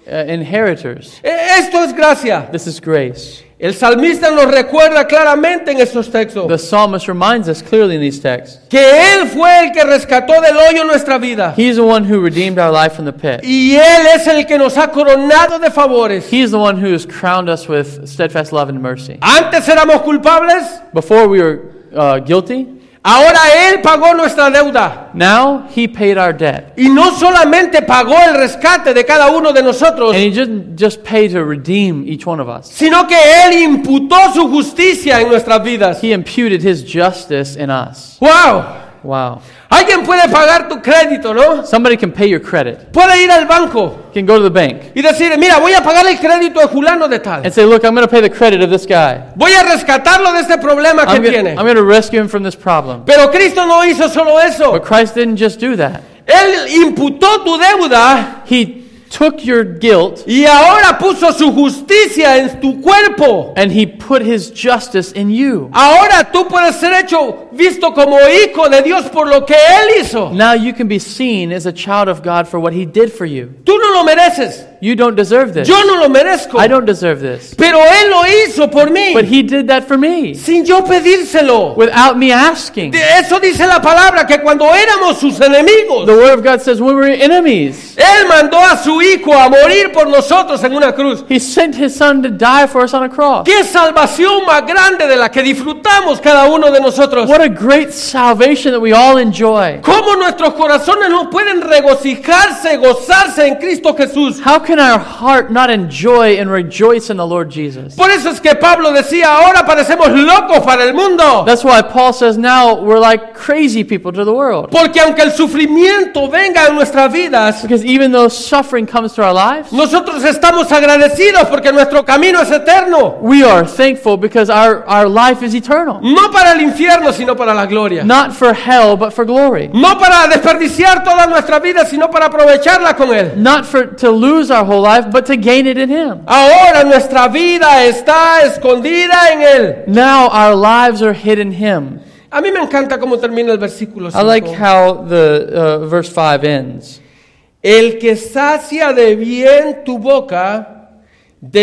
[SPEAKER 1] inheritors.
[SPEAKER 2] Esto es gracia.
[SPEAKER 1] This is grace.
[SPEAKER 2] El salmista nos recuerda claramente en estos textos
[SPEAKER 1] The psalmist reminds us clearly in these texts.
[SPEAKER 2] que Él fue el que rescató del hoyo nuestra vida.
[SPEAKER 1] He's the one who redeemed our life from the pit.
[SPEAKER 2] Y Él es el que nos ha coronado de favores.
[SPEAKER 1] He's the one who has crowned us with steadfast love and mercy.
[SPEAKER 2] Antes éramos culpables,
[SPEAKER 1] Before we were guilty,
[SPEAKER 2] ahora Él pagó nuestra deuda.
[SPEAKER 1] now He paid our debt.
[SPEAKER 2] Y no solamente pagó el rescate de cada uno de nosotros,
[SPEAKER 1] And He didn't just pay to redeem each one of us.
[SPEAKER 2] sino que Él imputó su justicia en nuestras vidas.
[SPEAKER 1] He imputed His justice in us.
[SPEAKER 2] ¡Wow!
[SPEAKER 1] Wow.
[SPEAKER 2] Alguien puede pagar tu crédito, ¿no?
[SPEAKER 1] Somebody can pay your credit.
[SPEAKER 2] Puede ir al banco
[SPEAKER 1] Can go to the bank
[SPEAKER 2] y decir, mira, voy a pagar el crédito de fulano de tal.
[SPEAKER 1] and say, look, I'm going to pay the credit of this guy.
[SPEAKER 2] Voy a rescatarlo de este problema que tiene.
[SPEAKER 1] I'm going to rescue him from this problem.
[SPEAKER 2] Pero Cristo no hizo solo eso.
[SPEAKER 1] But Christ didn't just do that.
[SPEAKER 2] Él imputó tu deuda
[SPEAKER 1] He took your guilt
[SPEAKER 2] y ahora puso su justicia en tu cuerpo.
[SPEAKER 1] and He put His justice in you.
[SPEAKER 2] Ahora tú puedes ser visto como hijo de Dios por lo que Él hizo.
[SPEAKER 1] Now you can be seen as a child of God for what He did for you.
[SPEAKER 2] Tú no lo mereces.
[SPEAKER 1] You don't deserve this.
[SPEAKER 2] Yo no lo merezco.
[SPEAKER 1] I don't deserve this.
[SPEAKER 2] Pero Él lo hizo por mí.
[SPEAKER 1] But He did that for me
[SPEAKER 2] Sin yo pedírselo.
[SPEAKER 1] without me asking.
[SPEAKER 2] De eso dice la palabra, que cuando éramos sus enemigos,
[SPEAKER 1] The Word of God says when we were enemies,
[SPEAKER 2] Él mandó a su hijo a morir por nosotros en una cruz.
[SPEAKER 1] He sent His Son to die for us on a cross.
[SPEAKER 2] ¡Qué salvación más grande de la que disfrutamos cada uno de nosotros!
[SPEAKER 1] What a great salvation that we all enjoy.
[SPEAKER 2] ¿Cómo nuestros corazones no pueden regocijarse, gozarse en Cristo Jesús?
[SPEAKER 1] How can our heart not enjoy and rejoice in the Lord Jesus?
[SPEAKER 2] Por eso es que Pablo decía, ahora parecemos locos para el mundo.
[SPEAKER 1] That's why Paul says now we're like crazy people to the world.
[SPEAKER 2] Porque aunque el sufrimiento venga en nuestras vidas,
[SPEAKER 1] Because even though suffering comes to our lives,
[SPEAKER 2] nosotros estamos agradecidos porque nuestro camino es eterno.
[SPEAKER 1] we are thankful because our life is eternal.
[SPEAKER 2] No para el infierno, sino para la gloria.
[SPEAKER 1] Not for hell, but for glory.
[SPEAKER 2] No para desperdiciar toda nuestra vida, sino para aprovecharla con Él.
[SPEAKER 1] Not to lose our whole life, but to gain it in Him.
[SPEAKER 2] Ahora nuestra vida está escondida en Él.
[SPEAKER 1] Now our lives are hid in Him.
[SPEAKER 2] A mí me encanta cómo termina el versículo 5.
[SPEAKER 1] I like how the verse 5 ends.
[SPEAKER 2] El que sacia de bien tu boca, de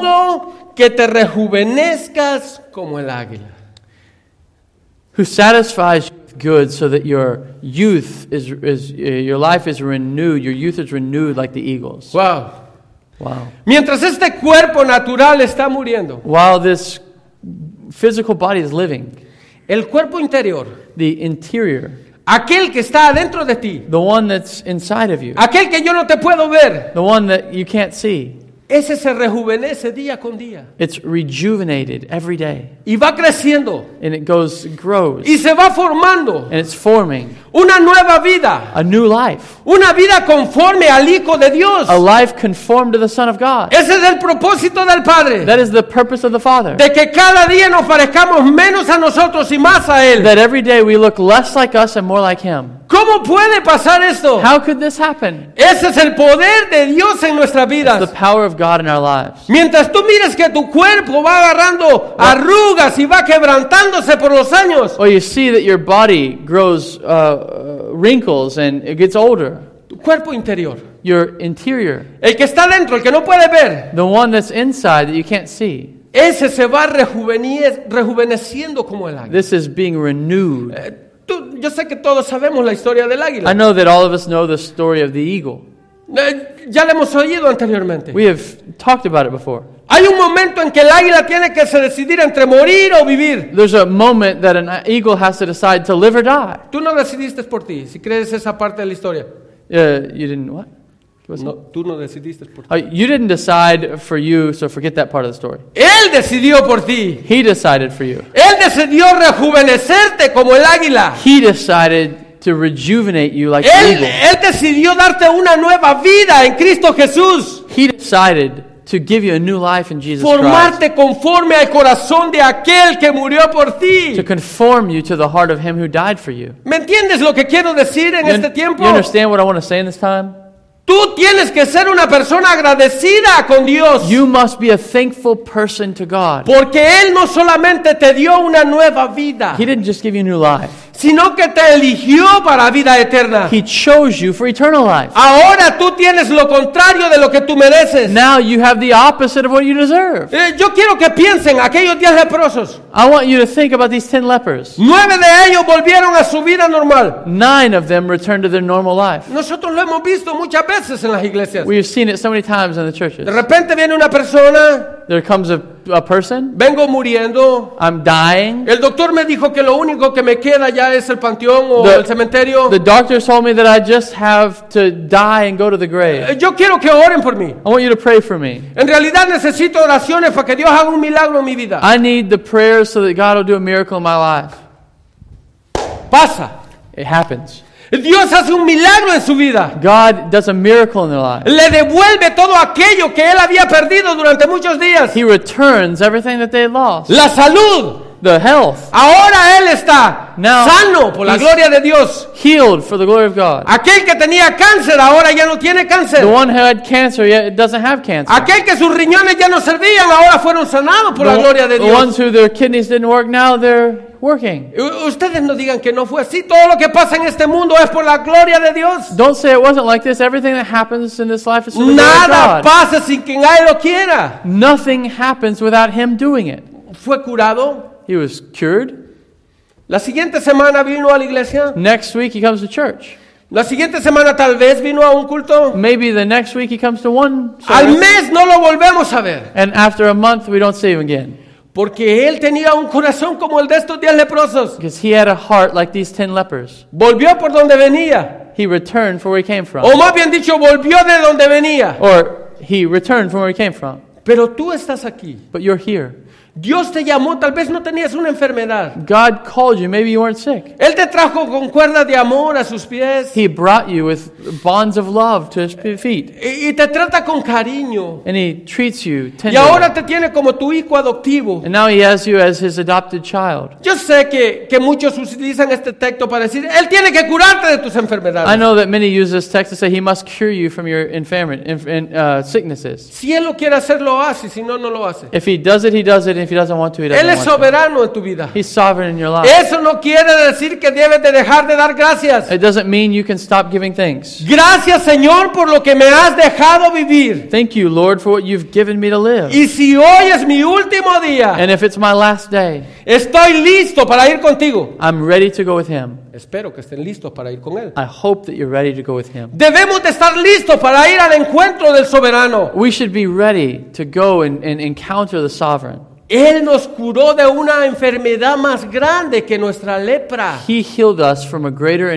[SPEAKER 2] modo que te rejuvenezcas como el águila.
[SPEAKER 1] Who satisfies you with good so that your youth your life is renewed, your youth is renewed like the eagles.
[SPEAKER 2] Wow.
[SPEAKER 1] Wow.
[SPEAKER 2] Mientras este cuerpo natural está muriendo,
[SPEAKER 1] While this physical body is living,
[SPEAKER 2] el cuerpo interior,
[SPEAKER 1] the interior,
[SPEAKER 2] aquel que está adentro de ti,
[SPEAKER 1] the one that's inside of you,
[SPEAKER 2] aquel que yo no te puedo ver,
[SPEAKER 1] the one that you can't see,
[SPEAKER 2] ese se rejuvenece día con día
[SPEAKER 1] it's rejuvenated every day.
[SPEAKER 2] y va creciendo
[SPEAKER 1] And it grows,
[SPEAKER 2] y se va formando
[SPEAKER 1] and it's forming
[SPEAKER 2] una nueva vida,
[SPEAKER 1] a new life,
[SPEAKER 2] una vida conforme al Hijo de Dios.
[SPEAKER 1] a life conformed to the Son of God.
[SPEAKER 2] Ese es el propósito del Padre,
[SPEAKER 1] That is the purpose of the Father.
[SPEAKER 2] de que cada día nos parezcamos menos a nosotros y más a Él.
[SPEAKER 1] That every day we look less like us and more like Him.
[SPEAKER 2] ¿Cómo puede pasar esto?
[SPEAKER 1] How could this happen?
[SPEAKER 2] Ese es el poder de Dios en nuestras
[SPEAKER 1] It's
[SPEAKER 2] vidas.
[SPEAKER 1] the power of God in our lives.
[SPEAKER 2] Mientras tú mires que tu cuerpo va agarrando arrugas y va quebrantándose por los años,
[SPEAKER 1] Or you see that your body grows wrinkles and it gets older.
[SPEAKER 2] tu cuerpo interior,
[SPEAKER 1] Your interior,
[SPEAKER 2] el que está dentro, el que no puede ver,
[SPEAKER 1] the one that's inside that you can't see,
[SPEAKER 2] ese se va rejuveneciendo como el águila.
[SPEAKER 1] this is being renewed.
[SPEAKER 2] Yo sé que todos sabemos la historia del
[SPEAKER 1] I
[SPEAKER 2] águila.
[SPEAKER 1] know that all of us know the story of the eagle.
[SPEAKER 2] Ya la hemos oído anteriormente.
[SPEAKER 1] We have talked about it before.
[SPEAKER 2] Hay un momento en que el águila tiene que se decidir entre morir o vivir.
[SPEAKER 1] There's a moment that an eagle has to decide to live or die.
[SPEAKER 2] Tú no decidiste por ti, si crees esa parte de la historia.
[SPEAKER 1] You didn't what?
[SPEAKER 2] No, tú no decidiste por ti.
[SPEAKER 1] You didn't decide for you, so forget that part of the story.
[SPEAKER 2] Él decidió por ti.
[SPEAKER 1] He decided for you.
[SPEAKER 2] Él decidió rejuvenecerte como el águila.
[SPEAKER 1] He decided to rejuvenate you like the eagle.
[SPEAKER 2] Él decidió darte una nueva vida en Cristo Jesús.
[SPEAKER 1] He decided to give you a new life in Jesus Christ.
[SPEAKER 2] Formarte conforme al corazón de aquel que murió por ti.
[SPEAKER 1] To conform you to the heart of Him who died for you.
[SPEAKER 2] ¿Me entiendes lo que quiero decir en este tiempo?
[SPEAKER 1] You understand what I want to say in this time?
[SPEAKER 2] Tú tienes que ser una persona agradecida con Dios.
[SPEAKER 1] You must be a thankful person to God.
[SPEAKER 2] Porque Él no solamente te dio una nueva vida,
[SPEAKER 1] He didn't just give you a new life,
[SPEAKER 2] sino que te eligió para vida eterna.
[SPEAKER 1] He chose you for eternal life.
[SPEAKER 2] Ahora tú tienes lo contrario de lo que tú mereces.
[SPEAKER 1] Now you have the opposite of what you deserve.
[SPEAKER 2] Yo quiero que piensen aquellos 10 leprosos.
[SPEAKER 1] I want you to think about these 10 lepers.
[SPEAKER 2] 9 de ellos volvieron a su vida normal.
[SPEAKER 1] 9 of them returned to their normal life.
[SPEAKER 2] Nosotros lo hemos visto muchas veces en las iglesias.
[SPEAKER 1] We've seen it so many times in the churches.
[SPEAKER 2] De repente viene una persona,
[SPEAKER 1] There comes a person.
[SPEAKER 2] vengo muriendo.
[SPEAKER 1] I'm dying.
[SPEAKER 2] El doctor me dijo que lo único que me queda ya es el panteón o el cementerio.
[SPEAKER 1] The doctor told me that I just have to die and go to the grave.
[SPEAKER 2] Yo quiero que oren por mí.
[SPEAKER 1] I want you to pray for me.
[SPEAKER 2] En realidad necesito oraciones para que Dios haga un milagro en mi vida.
[SPEAKER 1] I need the prayers so that God will do a miracle in my life.
[SPEAKER 2] Pasa.
[SPEAKER 1] It happens.
[SPEAKER 2] Dios hace un milagro en su vida.
[SPEAKER 1] God does a miracle in their life.
[SPEAKER 2] Le devuelve todo aquello que él había perdido durante muchos días.
[SPEAKER 1] He returns everything that they lost.
[SPEAKER 2] La salud.
[SPEAKER 1] The health.
[SPEAKER 2] Ahora él está
[SPEAKER 1] Now,
[SPEAKER 2] sano por la
[SPEAKER 1] he's
[SPEAKER 2] gloria de Dios.
[SPEAKER 1] Healed for the glory of God.
[SPEAKER 2] Aquel que tenía cáncer ahora ya no tiene cáncer.
[SPEAKER 1] The one who had cancer yet doesn't have cancer.
[SPEAKER 2] Aquel que sus riñones ya no servían ahora fueron sanados por la gloria de
[SPEAKER 1] The
[SPEAKER 2] Dios.
[SPEAKER 1] ones who their kidneys didn't work, now they're working.
[SPEAKER 2] Ustedes no digan que no fue así. Todo lo que pasa en este mundo es por la gloria de Dios.
[SPEAKER 1] Don't say it wasn't like this. Everything that happens in this life is for the glory of
[SPEAKER 2] Nada
[SPEAKER 1] God.
[SPEAKER 2] pasa sin que nadie lo quiera.
[SPEAKER 1] Nothing happens without him doing it.
[SPEAKER 2] Fue curado.
[SPEAKER 1] He was cured.
[SPEAKER 2] La siguiente semana vino a la iglesia.
[SPEAKER 1] Next week he comes to church.
[SPEAKER 2] La siguiente semana tal vez vino a un culto.
[SPEAKER 1] Maybe the next week he comes to one
[SPEAKER 2] Al
[SPEAKER 1] service.
[SPEAKER 2] mes no lo volvemos a ver.
[SPEAKER 1] And after a month we don't see him again.
[SPEAKER 2] Porque él tenía un corazón como el de estos 10 leprosos.
[SPEAKER 1] Because he had a heart like these 10 lepers.
[SPEAKER 2] Volvió por donde venía.
[SPEAKER 1] He returned from where he came from.
[SPEAKER 2] O más bien dicho, volvió de donde venía.
[SPEAKER 1] Or he returned from where he came from.
[SPEAKER 2] Pero tú estás aquí.
[SPEAKER 1] But you're here.
[SPEAKER 2] Dios te llamó, tal vez no tenías una enfermedad.
[SPEAKER 1] God called you. Maybe you weren't sick.
[SPEAKER 2] Él te trajo con cuerdas de amor a sus pies.
[SPEAKER 1] He brought you with bonds of love to his feet.
[SPEAKER 2] Y te trata con cariño.
[SPEAKER 1] And he treats you
[SPEAKER 2] Y ahora
[SPEAKER 1] tenderly.
[SPEAKER 2] te tiene como tu hijo adoptivo.
[SPEAKER 1] And now he has you as his adopted child.
[SPEAKER 2] Yo sé que muchos utilizan este texto para decir, Él tiene que curarte de tus enfermedades.
[SPEAKER 1] I know that many use this text to say he must cure you from your sicknesses.
[SPEAKER 2] Si Él lo quiere hacer, lo hace. Si no, no lo hace.
[SPEAKER 1] If he does it, he does it. And if he doesn't want to, he
[SPEAKER 2] Él es
[SPEAKER 1] doesn't want
[SPEAKER 2] soberano en tu vida.
[SPEAKER 1] to. He's sovereign in your life.
[SPEAKER 2] Eso no quiere decir que debes de dejar de dar gracias.
[SPEAKER 1] It doesn't mean you can stop giving thanks.
[SPEAKER 2] Gracias, Señor, por lo que me has dejado vivir.
[SPEAKER 1] Thank you, Lord, for what you've given me to live.
[SPEAKER 2] Y si hoy es mi último día,
[SPEAKER 1] And if it's my last day,
[SPEAKER 2] estoy listo para ir contigo.
[SPEAKER 1] I'm ready to go with him.
[SPEAKER 2] Espero que estén listos para ir con Él.
[SPEAKER 1] I hope that you're ready to go with him.
[SPEAKER 2] Debemos de estar listos para ir al encuentro del soberano.
[SPEAKER 1] We should be ready to go and encounter the sovereign.
[SPEAKER 2] Él nos curó de una enfermedad más grande que nuestra lepra.
[SPEAKER 1] He healed us from a greater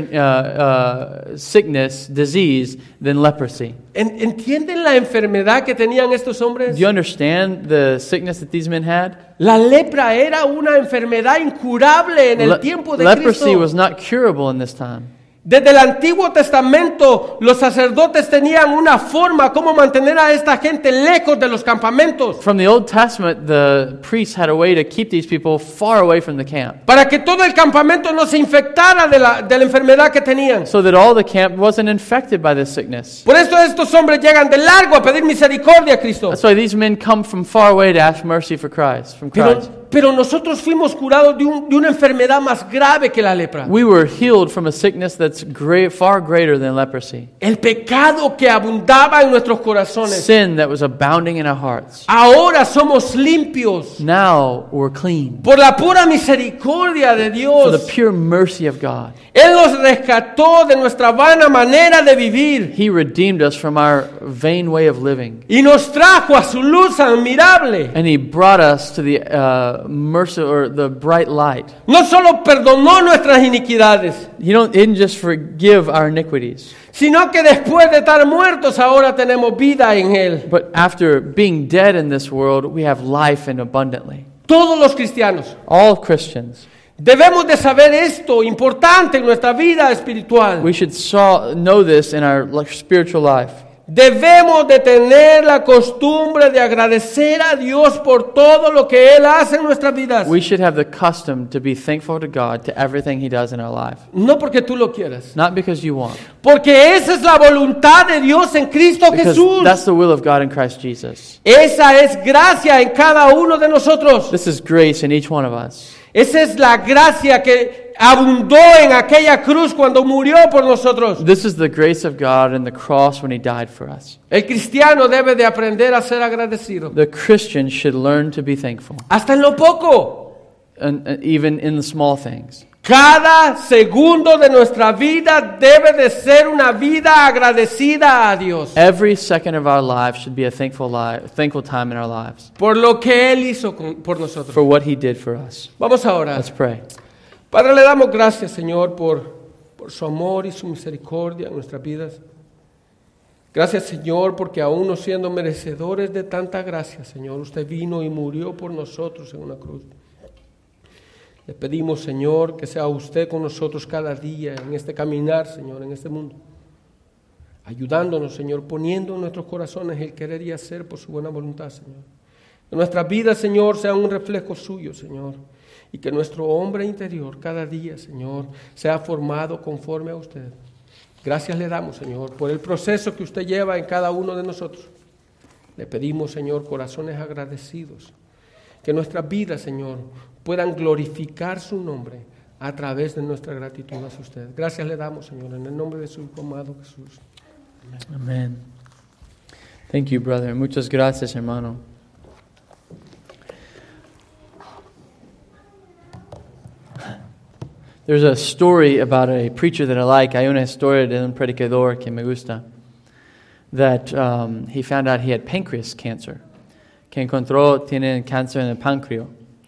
[SPEAKER 1] sickness, disease, than leprosy.
[SPEAKER 2] ¿Entienden la enfermedad que tenían estos hombres?
[SPEAKER 1] Do you understand the sickness that these men had?
[SPEAKER 2] La lepra era una enfermedad incurable en el tiempo de
[SPEAKER 1] Leprosy
[SPEAKER 2] Cristo.
[SPEAKER 1] was not curable in this time.
[SPEAKER 2] Desde el Antiguo Testamento, los sacerdotes tenían una forma como mantener a esta gente lejos de los campamentos,
[SPEAKER 1] From the Old Testament, the priests had a way to keep these people far away from the camp,
[SPEAKER 2] para que todo el campamento no se infectara de la enfermedad que tenían.
[SPEAKER 1] so that all the camp wasn't infected by this sickness.
[SPEAKER 2] Por eso estos hombres llegan de largo a pedir misericordia a Cristo.
[SPEAKER 1] That's why these men come from far away to ask mercy for Christ, from Christ.
[SPEAKER 2] Pero nosotros fuimos curados de una enfermedad más grave que la lepra.
[SPEAKER 1] We were healed from a sickness that's far greater than leprosy.
[SPEAKER 2] El pecado que abundaba en nuestros corazones.
[SPEAKER 1] Sin that was abounding in our hearts.
[SPEAKER 2] Ahora somos limpios
[SPEAKER 1] Now we're clean
[SPEAKER 2] por la pura misericordia de
[SPEAKER 1] for the
[SPEAKER 2] Dios.
[SPEAKER 1] pure mercy of God.
[SPEAKER 2] Él nos rescató de nuestra vana manera de vivir
[SPEAKER 1] He redeemed us from our vain way of living.
[SPEAKER 2] y nos trajo a su luz admirable.
[SPEAKER 1] And he brought us to the mercy or the bright light.
[SPEAKER 2] No solo perdonó nuestras iniquidades,
[SPEAKER 1] He didn't just forgive our iniquities,
[SPEAKER 2] sino que después de estar muertos ahora tenemos vida en Él.
[SPEAKER 1] but after being dead in this world, we have life and abundantly.
[SPEAKER 2] Todos los cristianos
[SPEAKER 1] All Christians,
[SPEAKER 2] debemos de saber esto importante en nuestra vida espiritual.
[SPEAKER 1] we should know this in our spiritual life.
[SPEAKER 2] Debemos de tener la costumbre de agradecer a Dios por todo lo que Él hace en nuestras vidas.
[SPEAKER 1] We should have the custom to be thankful to God to everything He does in our life.
[SPEAKER 2] No porque tú lo quieras,
[SPEAKER 1] Not because you want,
[SPEAKER 2] porque esa es la voluntad de Dios en Cristo
[SPEAKER 1] because
[SPEAKER 2] Jesús.
[SPEAKER 1] that's the will of God in Christ Jesus.
[SPEAKER 2] Esa es gracia en cada uno de nosotros.
[SPEAKER 1] This is grace in each one of us.
[SPEAKER 2] Esa es la gracia que abundó en aquella cruz cuando murió por nosotros.
[SPEAKER 1] This is the grace of God in the cross when He died for us.
[SPEAKER 2] El cristiano debe de aprender a ser agradecido.
[SPEAKER 1] The Christian should learn to be thankful,
[SPEAKER 2] Hasta en lo poco.
[SPEAKER 1] and even in the small things.
[SPEAKER 2] Cada segundo de nuestra vida debe de ser una vida agradecida a Dios.
[SPEAKER 1] Every second of our lives should be a thankful time in our lives
[SPEAKER 2] Por lo que Él hizo por nosotros.
[SPEAKER 1] for what He did for us.
[SPEAKER 2] Vamos a orar.
[SPEAKER 1] Let's pray.
[SPEAKER 2] Padre, le damos gracias, Señor, por su amor y su misericordia en nuestras vidas. Gracias, Señor, porque aún no siendo merecedores de tanta gracia, Señor, usted vino y murió por nosotros en una cruz. Le pedimos, Señor, que sea usted con nosotros cada día en este caminar, Señor, en este mundo. Ayudándonos, Señor, poniendo en nuestros corazones el querer y hacer por su buena voluntad, Señor. Que nuestras vidas, Señor, sean un reflejo suyo, Señor. Y que nuestro hombre interior cada día, Señor, sea formado conforme a usted. Gracias le damos, Señor, por el proceso que usted lleva en cada uno de nosotros. Le pedimos, Señor, corazones agradecidos. Que nuestras vidas, Señor, puedan glorificar su nombre a través de nuestra gratitud hacia usted. Gracias le damos, Señor, en el nombre de su Hijo amado Jesús.
[SPEAKER 1] Amen. Thank you, brother. Muchas gracias, hermano. There's a story about a preacher that I like. Hay una historia de un predicador que me gusta. That he found out he had pancreas cancer. Que encontró tiene cáncer en el páncreas.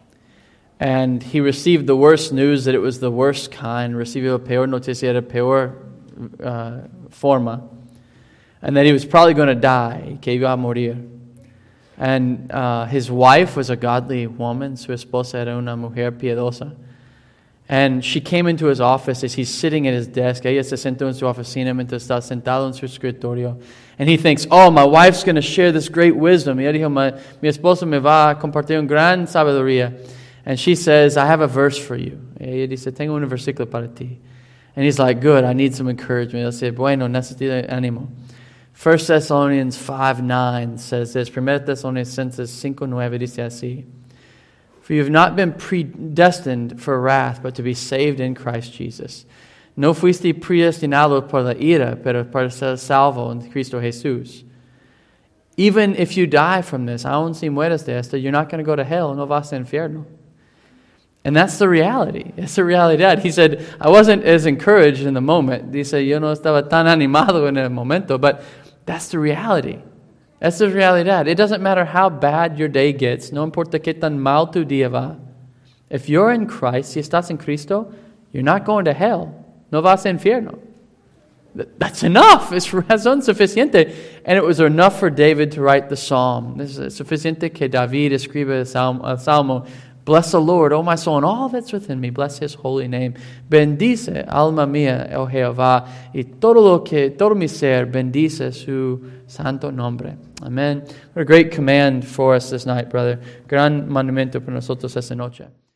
[SPEAKER 1] And he received the worst news that it was the worst kind. Recibió peor noticia de peor forma. And that he was probably going to die. Que iba a morir. And his wife was a godly woman. Su esposa era una mujer piedosa. And she came into his office as he's sitting at his desk. Ella se sentó en su oficina mientras está sentado en su escritorio. And he thinks, oh, my wife's going to share this great wisdom. Y ella dijo, mi esposa me va a compartir una gran sabiduría. And she says, I have a verse for you. Ella dice, tengo un versículo para ti. And he's like, good, I need some encouragement. Él dice, bueno, necesito ánimo. 1 Thessalonians 5:9 says this. 1 Thessalonicenses 5:9 dice así. For you have not been predestined for wrath, but to be saved in Christ Jesus. No fuiste predestinado por la ira, pero para ser salvo en Cristo Jesús. Even if you die from this, aun si mueres de esto, you're not going to go to hell, no vas al infierno. And that's the reality. It's the realidad. He said, I wasn't as encouraged in the moment. Dice, yo no estaba tan animado en el momento, but that's the reality. That's the realidad. It doesn't matter how bad your day gets. No importa qué tan mal tu día va. If you're in Christ, si estás en Cristo, you're not going to hell. No vas al infierno. That's enough. It's razón suficiente. And it was enough for David to write the psalm. This is suficiente que David escribe el salmo. Bless the Lord, O my soul, and all that's within me. Bless His holy name. Bendice, alma mía, oh Jehová, y todo mi ser, bendice su santo nombre. Amen. What a great command for us this night, brother. Gran mandamiento para nosotros esta noche.